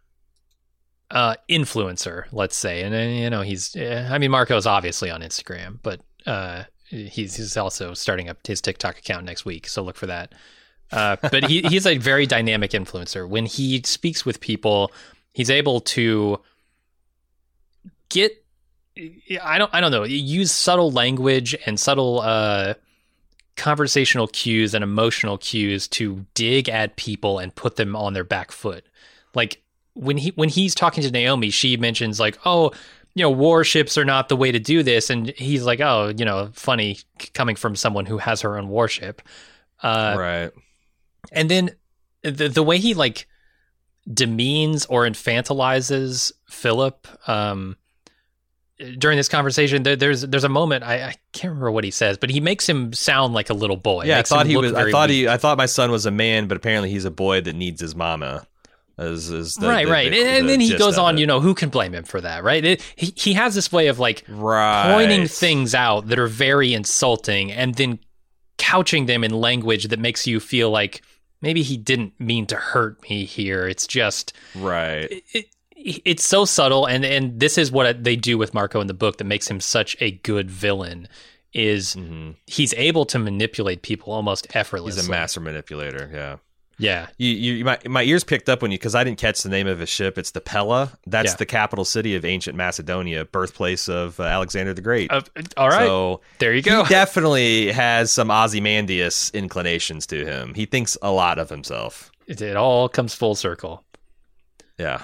S1: influencer, let's say. And, Marco's obviously on Instagram, but he's also starting up his TikTok account next week, so look for that. But he's a very dynamic influencer. When he speaks with people, he's able to get, I don't know, use subtle language and subtle conversational cues and emotional cues to dig at people and put them on their back foot. Like when he's talking to Naomi, she mentions like, warships are not the way to do this, and he's like, funny coming from someone who has her own warship.
S2: Right.
S1: And then the way he like demeans or infantilizes Philip during this conversation, there's a moment, I can't remember what he says, but he makes him sound like a little boy.
S2: Yeah, I thought my son was a man, but apparently he's a boy that needs his mama.
S1: Right. And then he goes on, who can blame him for that, right? He has this way of like pointing things out that are very insulting and then couching them in language that makes you feel like maybe he didn't mean to hurt me here. It's just
S2: right.
S1: It's so subtle, and this is what they do with Marco in the book that makes him such a good villain. Is he's able to manipulate people almost effortlessly.
S2: He's a master manipulator. Yeah.
S1: Yeah.
S3: My ears picked up because I didn't catch the name of his ship. It's the Pella. That's the capital city of ancient Macedonia, birthplace of Alexander the Great.
S1: All right. So there you go.
S3: He definitely has some Ozymandias inclinations to him. He thinks a lot of himself.
S1: It all comes full circle.
S3: Yeah.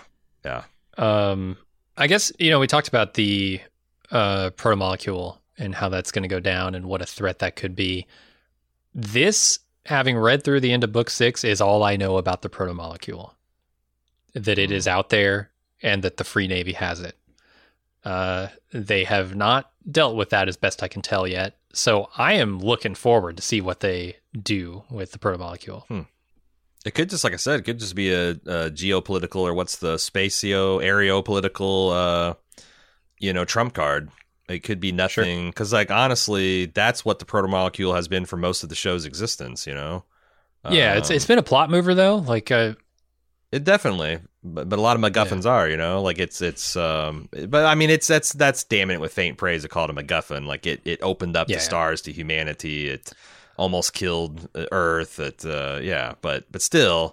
S1: I guess, we talked about the protomolecule and how that's going to go down and what a threat that could be. This, having read through the end of book 6, is all I know about the protomolecule. That it is out there and that the Free Navy has it. They have not dealt with that as best I can tell yet. So I am looking forward to see what they do with the protomolecule.
S3: It could just, like I said, it could just be a geopolitical, or what's the aeropolitical, trump card. It could be nothing, because, honestly, that's what the protomolecule has been for most of the show's existence. Yeah,
S1: it's been a plot mover though.
S3: It definitely, but a lot of MacGuffins are. But I mean, that's damning it with faint praise to call it a MacGuffin. It opened up the stars to humanity. It almost killed Earth. But still.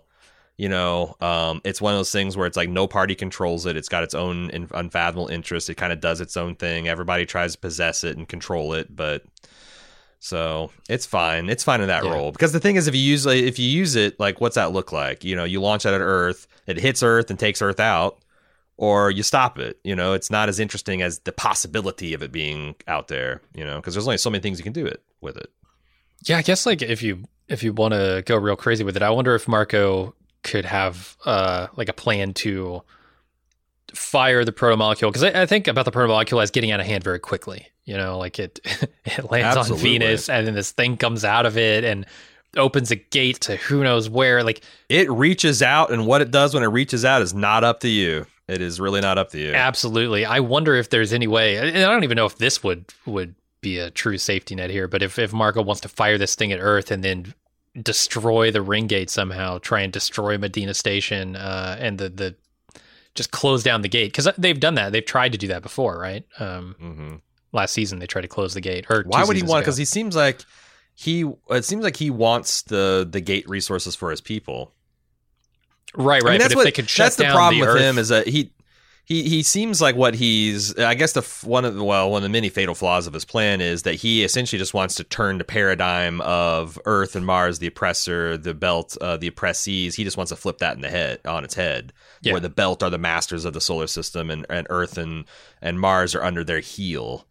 S3: It's one of those things where it's no party controls it. It's got its own unfathomable interest. It kind of does its own thing. Everybody tries to possess it and control it, but so it's fine. It's fine in that role, because the thing is, if you use it, what's that look like? You launch it at Earth, it hits Earth and takes Earth out, or you stop it. It's not as interesting as the possibility of it being out there. Because there's only so many things you can do with it.
S1: Yeah, I guess if you want to go real crazy with it, I wonder if Marco could have a plan to fire the protomolecule, because I think about the protomolecule as getting out of hand very quickly. It lands on Venus, and then this thing comes out of it and opens a gate to who knows where.
S3: It reaches out, and what it does when it reaches out is not up to you. It is really not up to you.
S1: Absolutely. I wonder if there's any way, and I don't even know if this would be a true safety net here, but if Marco wants to fire this thing at Earth and then destroy the ring gate somehow, try and destroy Medina Station, and the just close down the gate, because they've done that. They've tried to do that before, right? Last season they tried to close the gate. Or
S3: why would he want? Because it seems like he wants the gate resources for his people.
S1: Right. I mean,
S3: but
S1: if they could shut down
S3: the problem with
S1: Earth,
S3: him is that he seems like what he's, I guess one of the many fatal flaws of his plan is that he essentially just wants to turn the paradigm of Earth and Mars, the oppressor, the belt, the oppressees. He just wants to flip that on its head, where the belt are the masters of the solar system, and Earth and Mars are under their heel.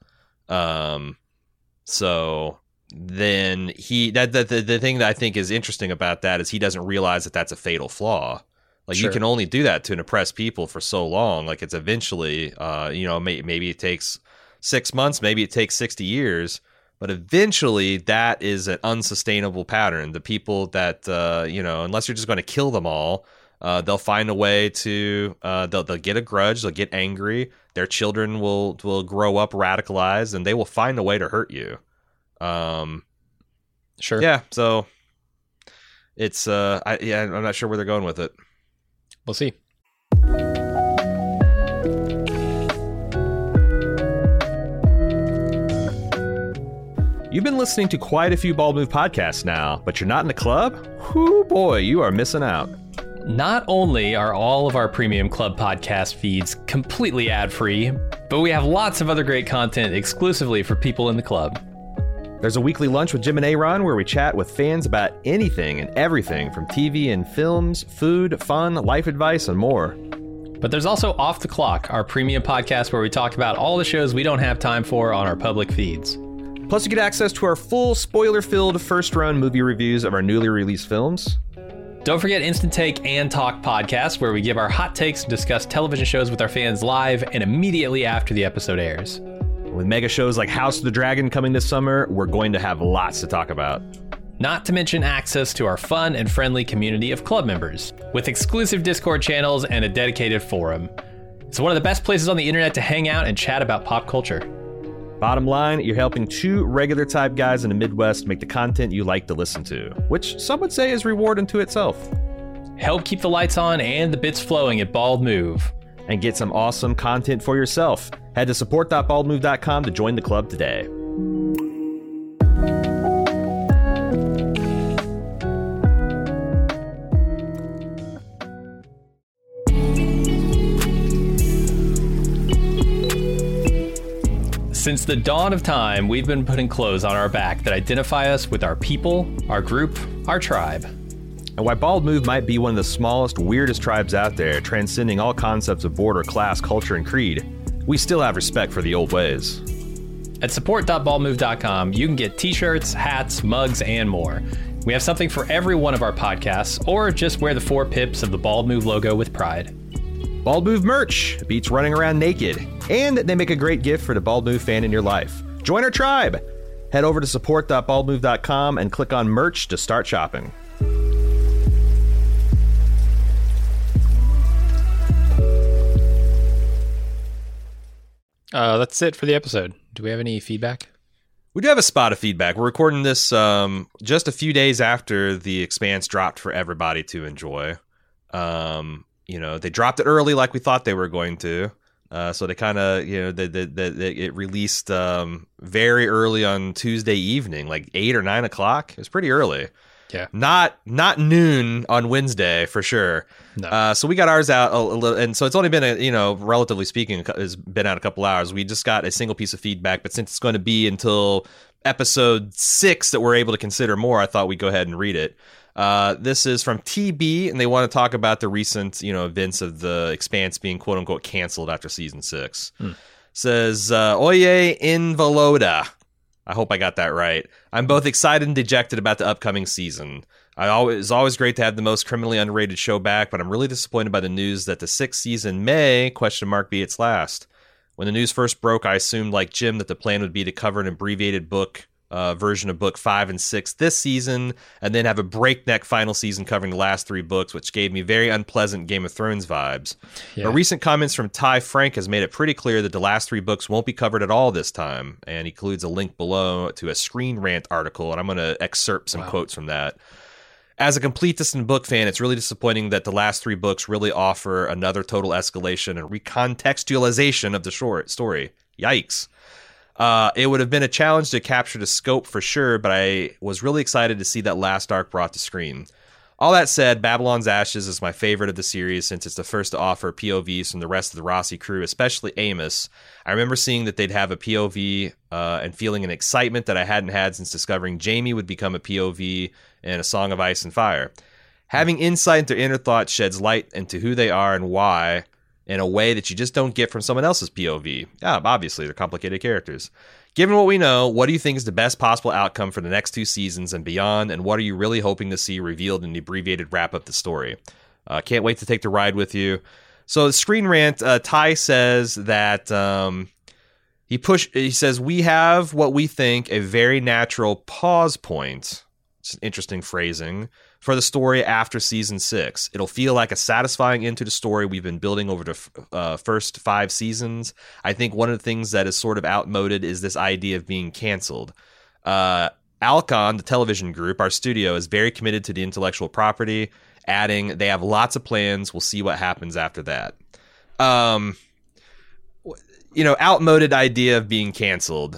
S3: So then the thing that I think is interesting about that is he doesn't realize that that's a fatal flaw. You can only do that to an oppressed people for so long. It's eventually, maybe it takes 6 months, maybe it takes 60 years, but eventually that is an unsustainable pattern. The people that, unless you're just going to kill them all, they'll find a way to, they'll get a grudge, they'll get angry. Their children will grow up radicalized, and they will find a way to hurt you.
S1: Sure.
S3: Yeah. So it's, I'm not sure where they're going with it.
S1: We'll see.
S3: You've been listening to quite a few Bald Move podcasts now, but you're not in the club? Whoo boy, you are missing out.
S1: Not only are all of our premium club podcast feeds completely ad-free, but we have lots of other great content exclusively for people in the club.
S3: There's a weekly lunch with Jim and Aaron where we chat with fans about anything and everything from TV and films, food, fun, life advice, and more.
S1: But there's also Off the Clock, our premium podcast where we talk about all the shows we don't have time for on our public feeds.
S3: Plus, you get access to our full spoiler-filled first-run movie reviews of our newly released films.
S1: Don't forget Instant Take and Talk podcasts, where we give our hot takes and discuss television shows with our fans live and immediately after the episode airs.
S3: With mega shows like House of the Dragon coming this summer, we're going to have lots to talk about.
S1: Not to mention access to our fun and friendly community of club members, with exclusive Discord channels and a dedicated forum. It's one of the best places on the internet to hang out and chat about pop culture.
S3: Bottom line, you're helping two regular type guys in the Midwest make the content you like to listen to, which some would say is reward unto itself.
S1: Help keep the lights on and the bits flowing at Bald Move.
S3: And get some awesome content for yourself. Head to support.baldmove.com to join the club today.
S1: Since the dawn of time, we've been putting clothes on our back that identify us with our people, our group, our tribe.
S3: And why Bald Move might be one of the smallest, weirdest tribes out there, transcending all concepts of border, class, culture, and creed, we still have respect for the old ways.
S1: At support.baldmove.com, you can get t-shirts, hats, mugs, and more. We have something for every one of our podcasts, or just wear the 4 pips of the Bald Move logo with pride.
S3: Bald Move merch beats running around naked, and they make a great gift for the Bald Move fan in your life. Join our tribe! Head over to support.baldmove.com and click on merch to start shopping.
S1: That's it for the episode. Do we have any feedback?
S2: We do have a spot of feedback. We're recording this just a few days after The Expanse dropped for everybody to enjoy. They dropped it early like we thought they were going to. So they kind of, it released very early on Tuesday evening, like 8 or 9 o'clock. It was pretty early.
S1: Yeah.
S2: Not noon on Wednesday for sure.
S1: No.
S2: So we got ours out a little, and so it's only been relatively speaking, it's been out a couple hours. We just got a single piece of feedback, but since it's going to be until episode 6 that we're able to consider more, I thought we'd go ahead and read it. This is from TB, and they want to talk about the recent, events of The Expanse being quote unquote canceled after season 6. Says, Oye Involuda. I hope I got that right. I'm both excited and dejected about the upcoming season. It's always great to have the most criminally underrated show back, but I'm really disappointed by the news that the 6th season may, be its last. When the news first broke, I assumed, like Jim, that the plan would be to cover an abbreviated book version of book 5 and 6 this season, and then have a breakneck final season covering the last 3 books, which gave me very unpleasant Game of Thrones vibes.
S1: Yeah.
S2: But recent comments from Ty Frank has made it pretty clear that the last 3 books won't be covered at all this time, and he includes a link below to a Screen Rant article, and I'm going to excerpt some quotes from that. As a completist and book fan, it's really disappointing that the last 3 books really offer another total escalation and recontextualization of the short story. Yikes. It would have been a challenge to capture the scope for sure, but I was really excited to see that last arc brought to screen. All that said, Babylon's Ashes is my favorite of the series since it's the first to offer POVs from the rest of the Rossi crew, especially Amos. I remember seeing that they'd have a POV and feeling an excitement that I hadn't had since discovering Jaime would become a POV in A Song of Ice and Fire. Having insight into their inner thoughts sheds light into who they are and why, in a way that you just don't get from someone else's POV. Yeah, obviously, they're complicated characters. Given what we know, what do you think is the best possible outcome for the next 2 seasons and beyond, and what are you really hoping to see revealed in the abbreviated wrap up the story? Can't wait to take the ride with you. So the Screen Rant, Ty says that he says, we have what we think a very natural pause point. It's an interesting phrasing for the story after season 6. It'll feel like a satisfying end to the story we've been building over the first 5 seasons. I think one of the things that is sort of outmoded is this idea of being canceled. Alcon, the television group, our studio, is very committed to the intellectual property, adding, they have lots of plans. We'll see what happens after that. Outmoded idea of being canceled.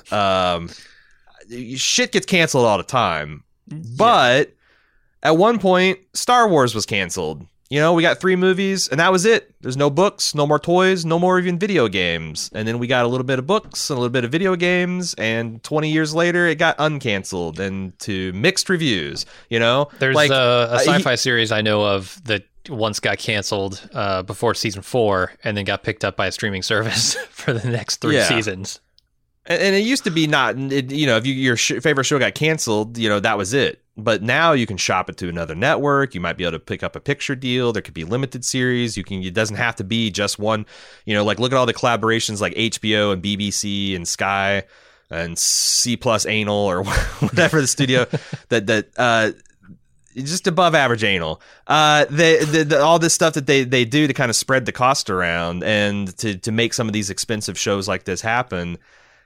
S2: Shit gets canceled all the time. But at one point, Star Wars was canceled. We got 3 movies, and that was it. There's no books, no more toys, no more even video games. And then we got a little bit of books, a little bit of video games, and 20 years later, it got uncanceled and to mixed reviews.
S1: There's a sci-fi series I know of that once got canceled before season 4, and then got picked up by a streaming service for the next 3 seasons.
S2: And it used to be if your favorite show got canceled, that was it. But now you can shop it to another network. You might be able to pick up a picture deal. There could be limited series. It doesn't have to be just one. Look at all the collaborations like HBO and BBC and Sky and C+ Anal or whatever the studio that just above average anal. All this stuff that they do to kind of spread the cost around and to make some of these expensive shows like this happen.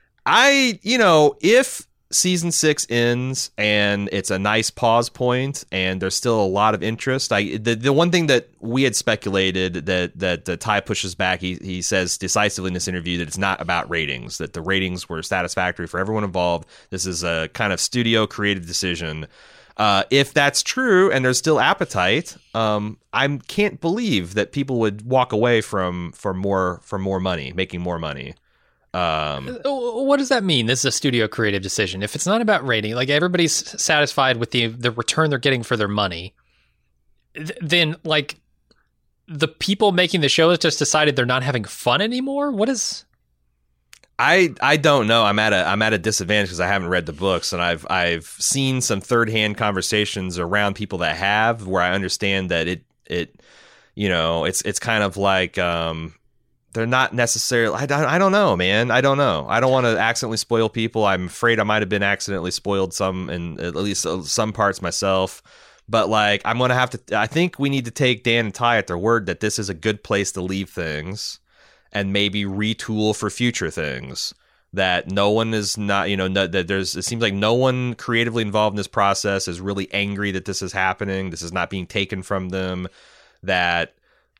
S2: If season 6 ends and it's a nice pause point and there's still a lot of interest, the one thing that we had speculated that Ty pushes back, he says decisively in this interview that it's not about ratings, that the ratings were satisfactory for everyone involved. This is a kind of studio creative decision. If that's true and there's still appetite, I can't believe that people would walk away for more money, making more money.
S1: What does that mean? This is a studio creative decision. If it's not about rating, like everybody's satisfied with the return they're getting for their money, then like the people making the show has just decided they're not having fun anymore. What is?
S3: I don't know. I'm at a disadvantage because I haven't read the books, and I've seen some third hand conversations around people that have, where I understand that it it's kind of like they're not necessarily. I don't know, man. I don't know. I don't want to accidentally spoil people. I'm afraid I might have been accidentally spoiled some, in at least some parts myself. But like, I'm gonna have to. I think we need to take Dan and Ty at their word that this is a good place to leave things, and maybe retool for future things. That no one is not, that there's. It seems like no one creatively involved in this process is really angry that this is happening. This is not being taken from them. That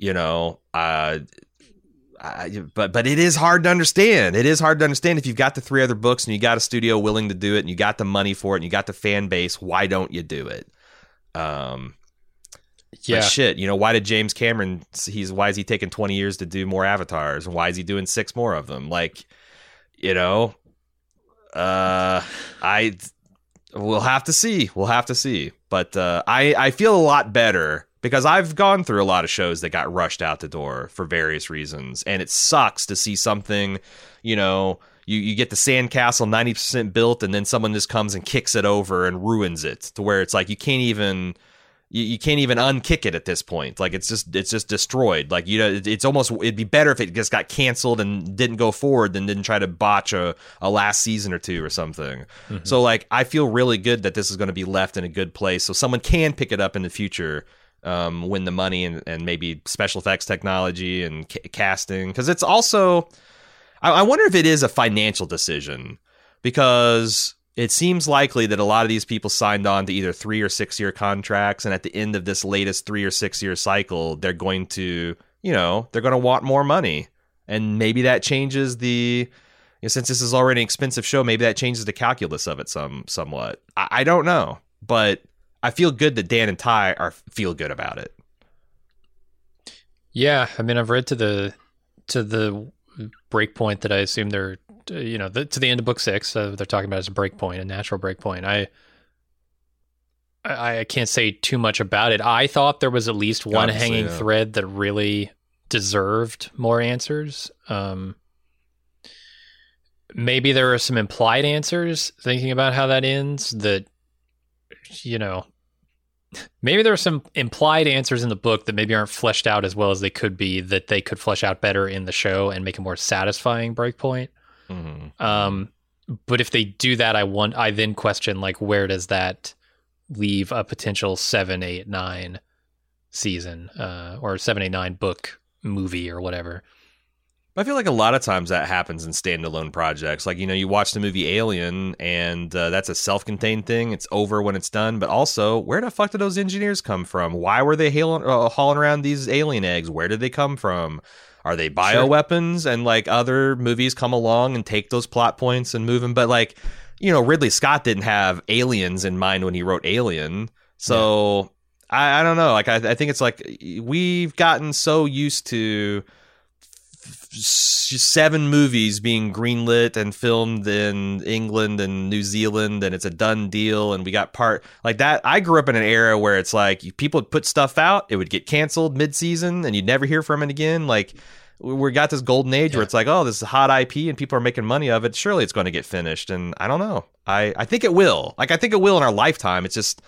S3: but it is hard to understand. It is hard to understand if you've got the 3 other books and you got a studio willing to do it and you got the money for it and you got the fan base. Why don't you do it? But shit, why did James Cameron? Why is he taking 20 years to do more Avatars? And why is he doing 6 more of them? Like, we'll have to see. We'll have to see. But I feel a lot better. Because I've gone through a lot of shows that got rushed out the door for various reasons. And it sucks to see something, you get the sandcastle 90% built and then someone just comes and kicks it over and ruins it to where it's like you can't even unkick it at this point. Like it's just destroyed. Like, it'd be better if it just got canceled and didn't go forward than didn't try to botch a last season or 2 or something. Mm-hmm. So like, I feel really good that this is going to be left in a good place so someone can pick it up in the future. When the money and maybe special effects technology and casting, because it's also, I wonder if it is a financial decision, because it seems likely that a lot of these people signed on to either 3 or 6 year contracts, and at the end of this latest 3 or 6 year cycle, they're going to, they're going to want more money, and maybe that changes since this is already an expensive show, maybe that changes the calculus of it somewhat. I don't know, but I feel good that Dan and Ty feel good about it. Yeah, I mean, I've read to the break point that I assume they're, to the end of book 6. They're talking about as a break point, a natural break point. I can't say too much about it. I thought there was at least one hanging thread that really deserved more answers. Maybe there are some implied answers, thinking about how that ends, that, maybe there are some implied answers in the book that maybe aren't fleshed out as well as they could be, that they could flesh out better in the show and make a more satisfying breakpoint. Mm-hmm. But if they do that, I then question, like, where does that leave a potential 7, 8, 9 season, or 7, 8, 9 book movie or whatever? I feel like a lot of times that happens in standalone projects. Like, you watch the movie Alien, and that's a self-contained thing. It's over when it's done. But also, where the fuck did those engineers come from? Why were they hauling around these alien eggs? Where did they come from? Are they bioweapons? Sure. And like other movies come along and take those plot points and move them. But like, Ridley Scott didn't have aliens in mind when he wrote Alien. So I don't know. Like, I think it's like we've gotten so used to 7 movies being greenlit and filmed in England and New Zealand, and it's a done deal, and we got part like that. I grew up in an era where it's like people would put stuff out, it would get canceled mid-season, and you'd never hear from it again. Like, we got this golden age where it's like, oh, this is hot IP and people are making money of it. Surely it's going to get finished, and I don't know. I think it will. Like, I think it will in our lifetime. It's just,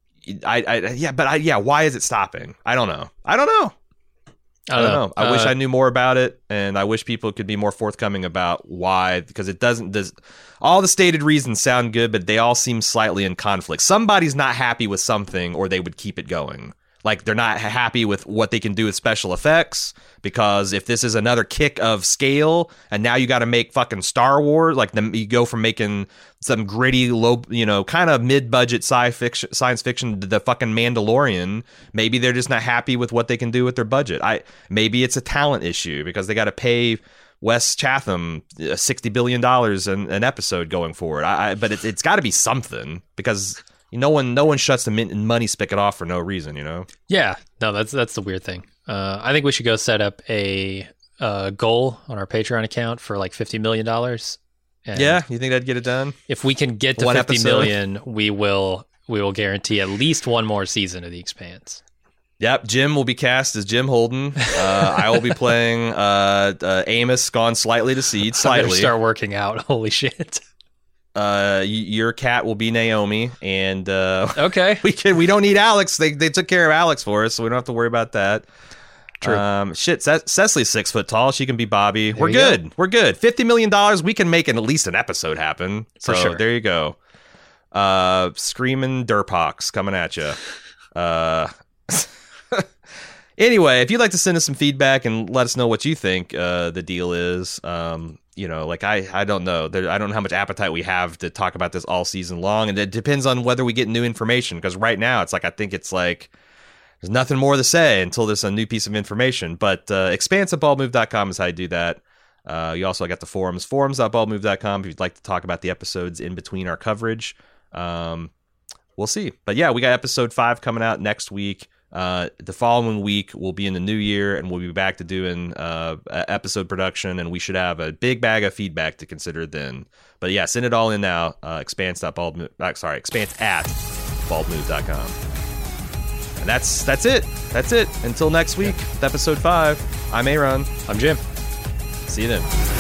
S3: why is it stopping? I don't know. I don't know. I wish I knew more about it, and I wish people could be more forthcoming about why, because it doesn't. All the stated reasons sound good, but they all seem slightly in conflict. Somebody's not happy with something, or they would keep it going. Like, they're not happy with what they can do with special effects, because if this is another kick of scale, and now you got to make fucking Star Wars, like you go from making some gritty, low, kind of mid-budget science fiction to the fucking Mandalorian, maybe they're just not happy with what they can do with their budget. Maybe it's a talent issue, because they got to pay Wes Chatham $60 billion an episode going forward. But it's got to be something, because no one shuts the money spigot off for no reason, Yeah, no, that's the weird thing. I think we should go set up a
S1: goal on our Patreon account for like $50 million. And
S3: Yeah, you think that'd get it done?
S1: if we can get to
S3: One
S1: 50
S3: episode?
S1: million, we will guarantee at least one more season of The Expanse.
S3: Yep, Jim will be cast as Jim Holden. I will be playing Amos, gone slightly to seed,
S1: I better
S3: slightly.
S1: start working out. Holy shit.
S3: Your cat will be Naomi, and
S1: Okay.
S3: we don't need Alex. They took care of Alex for us, so we don't have to worry about that.
S1: True.
S3: Cecily's 6 foot tall. She can be Bobby.
S1: There
S3: We're
S1: you
S3: good. We're good. $50 million. We can make at least an episode happen.
S1: For
S3: So
S1: sure.
S3: there you go. Screaming Derpox coming at you. Anyway, if you'd like to send us some feedback and let us know what you think the deal is, like I don't know. I don't know how much appetite we have to talk about this all season long, and it depends on whether we get new information. Because right now, it's like I think it's like there's nothing more to say until there's a new piece of information. But expanse@baldmove.com is how you do that. You also got the forums.baldmove.com if you'd like to talk about the episodes in between our coverage. We'll see. But yeah, we got episode 5 coming out next week. The following week we'll be in the new year, and we'll be back to doing episode production, and we should have a big bag of feedback to consider then. But yeah, send it all in now. Expanse@baldmove.com. And that's it. That's it. Until next week with episode 5. I'm Aaron.
S1: I'm Jim.
S3: See you then.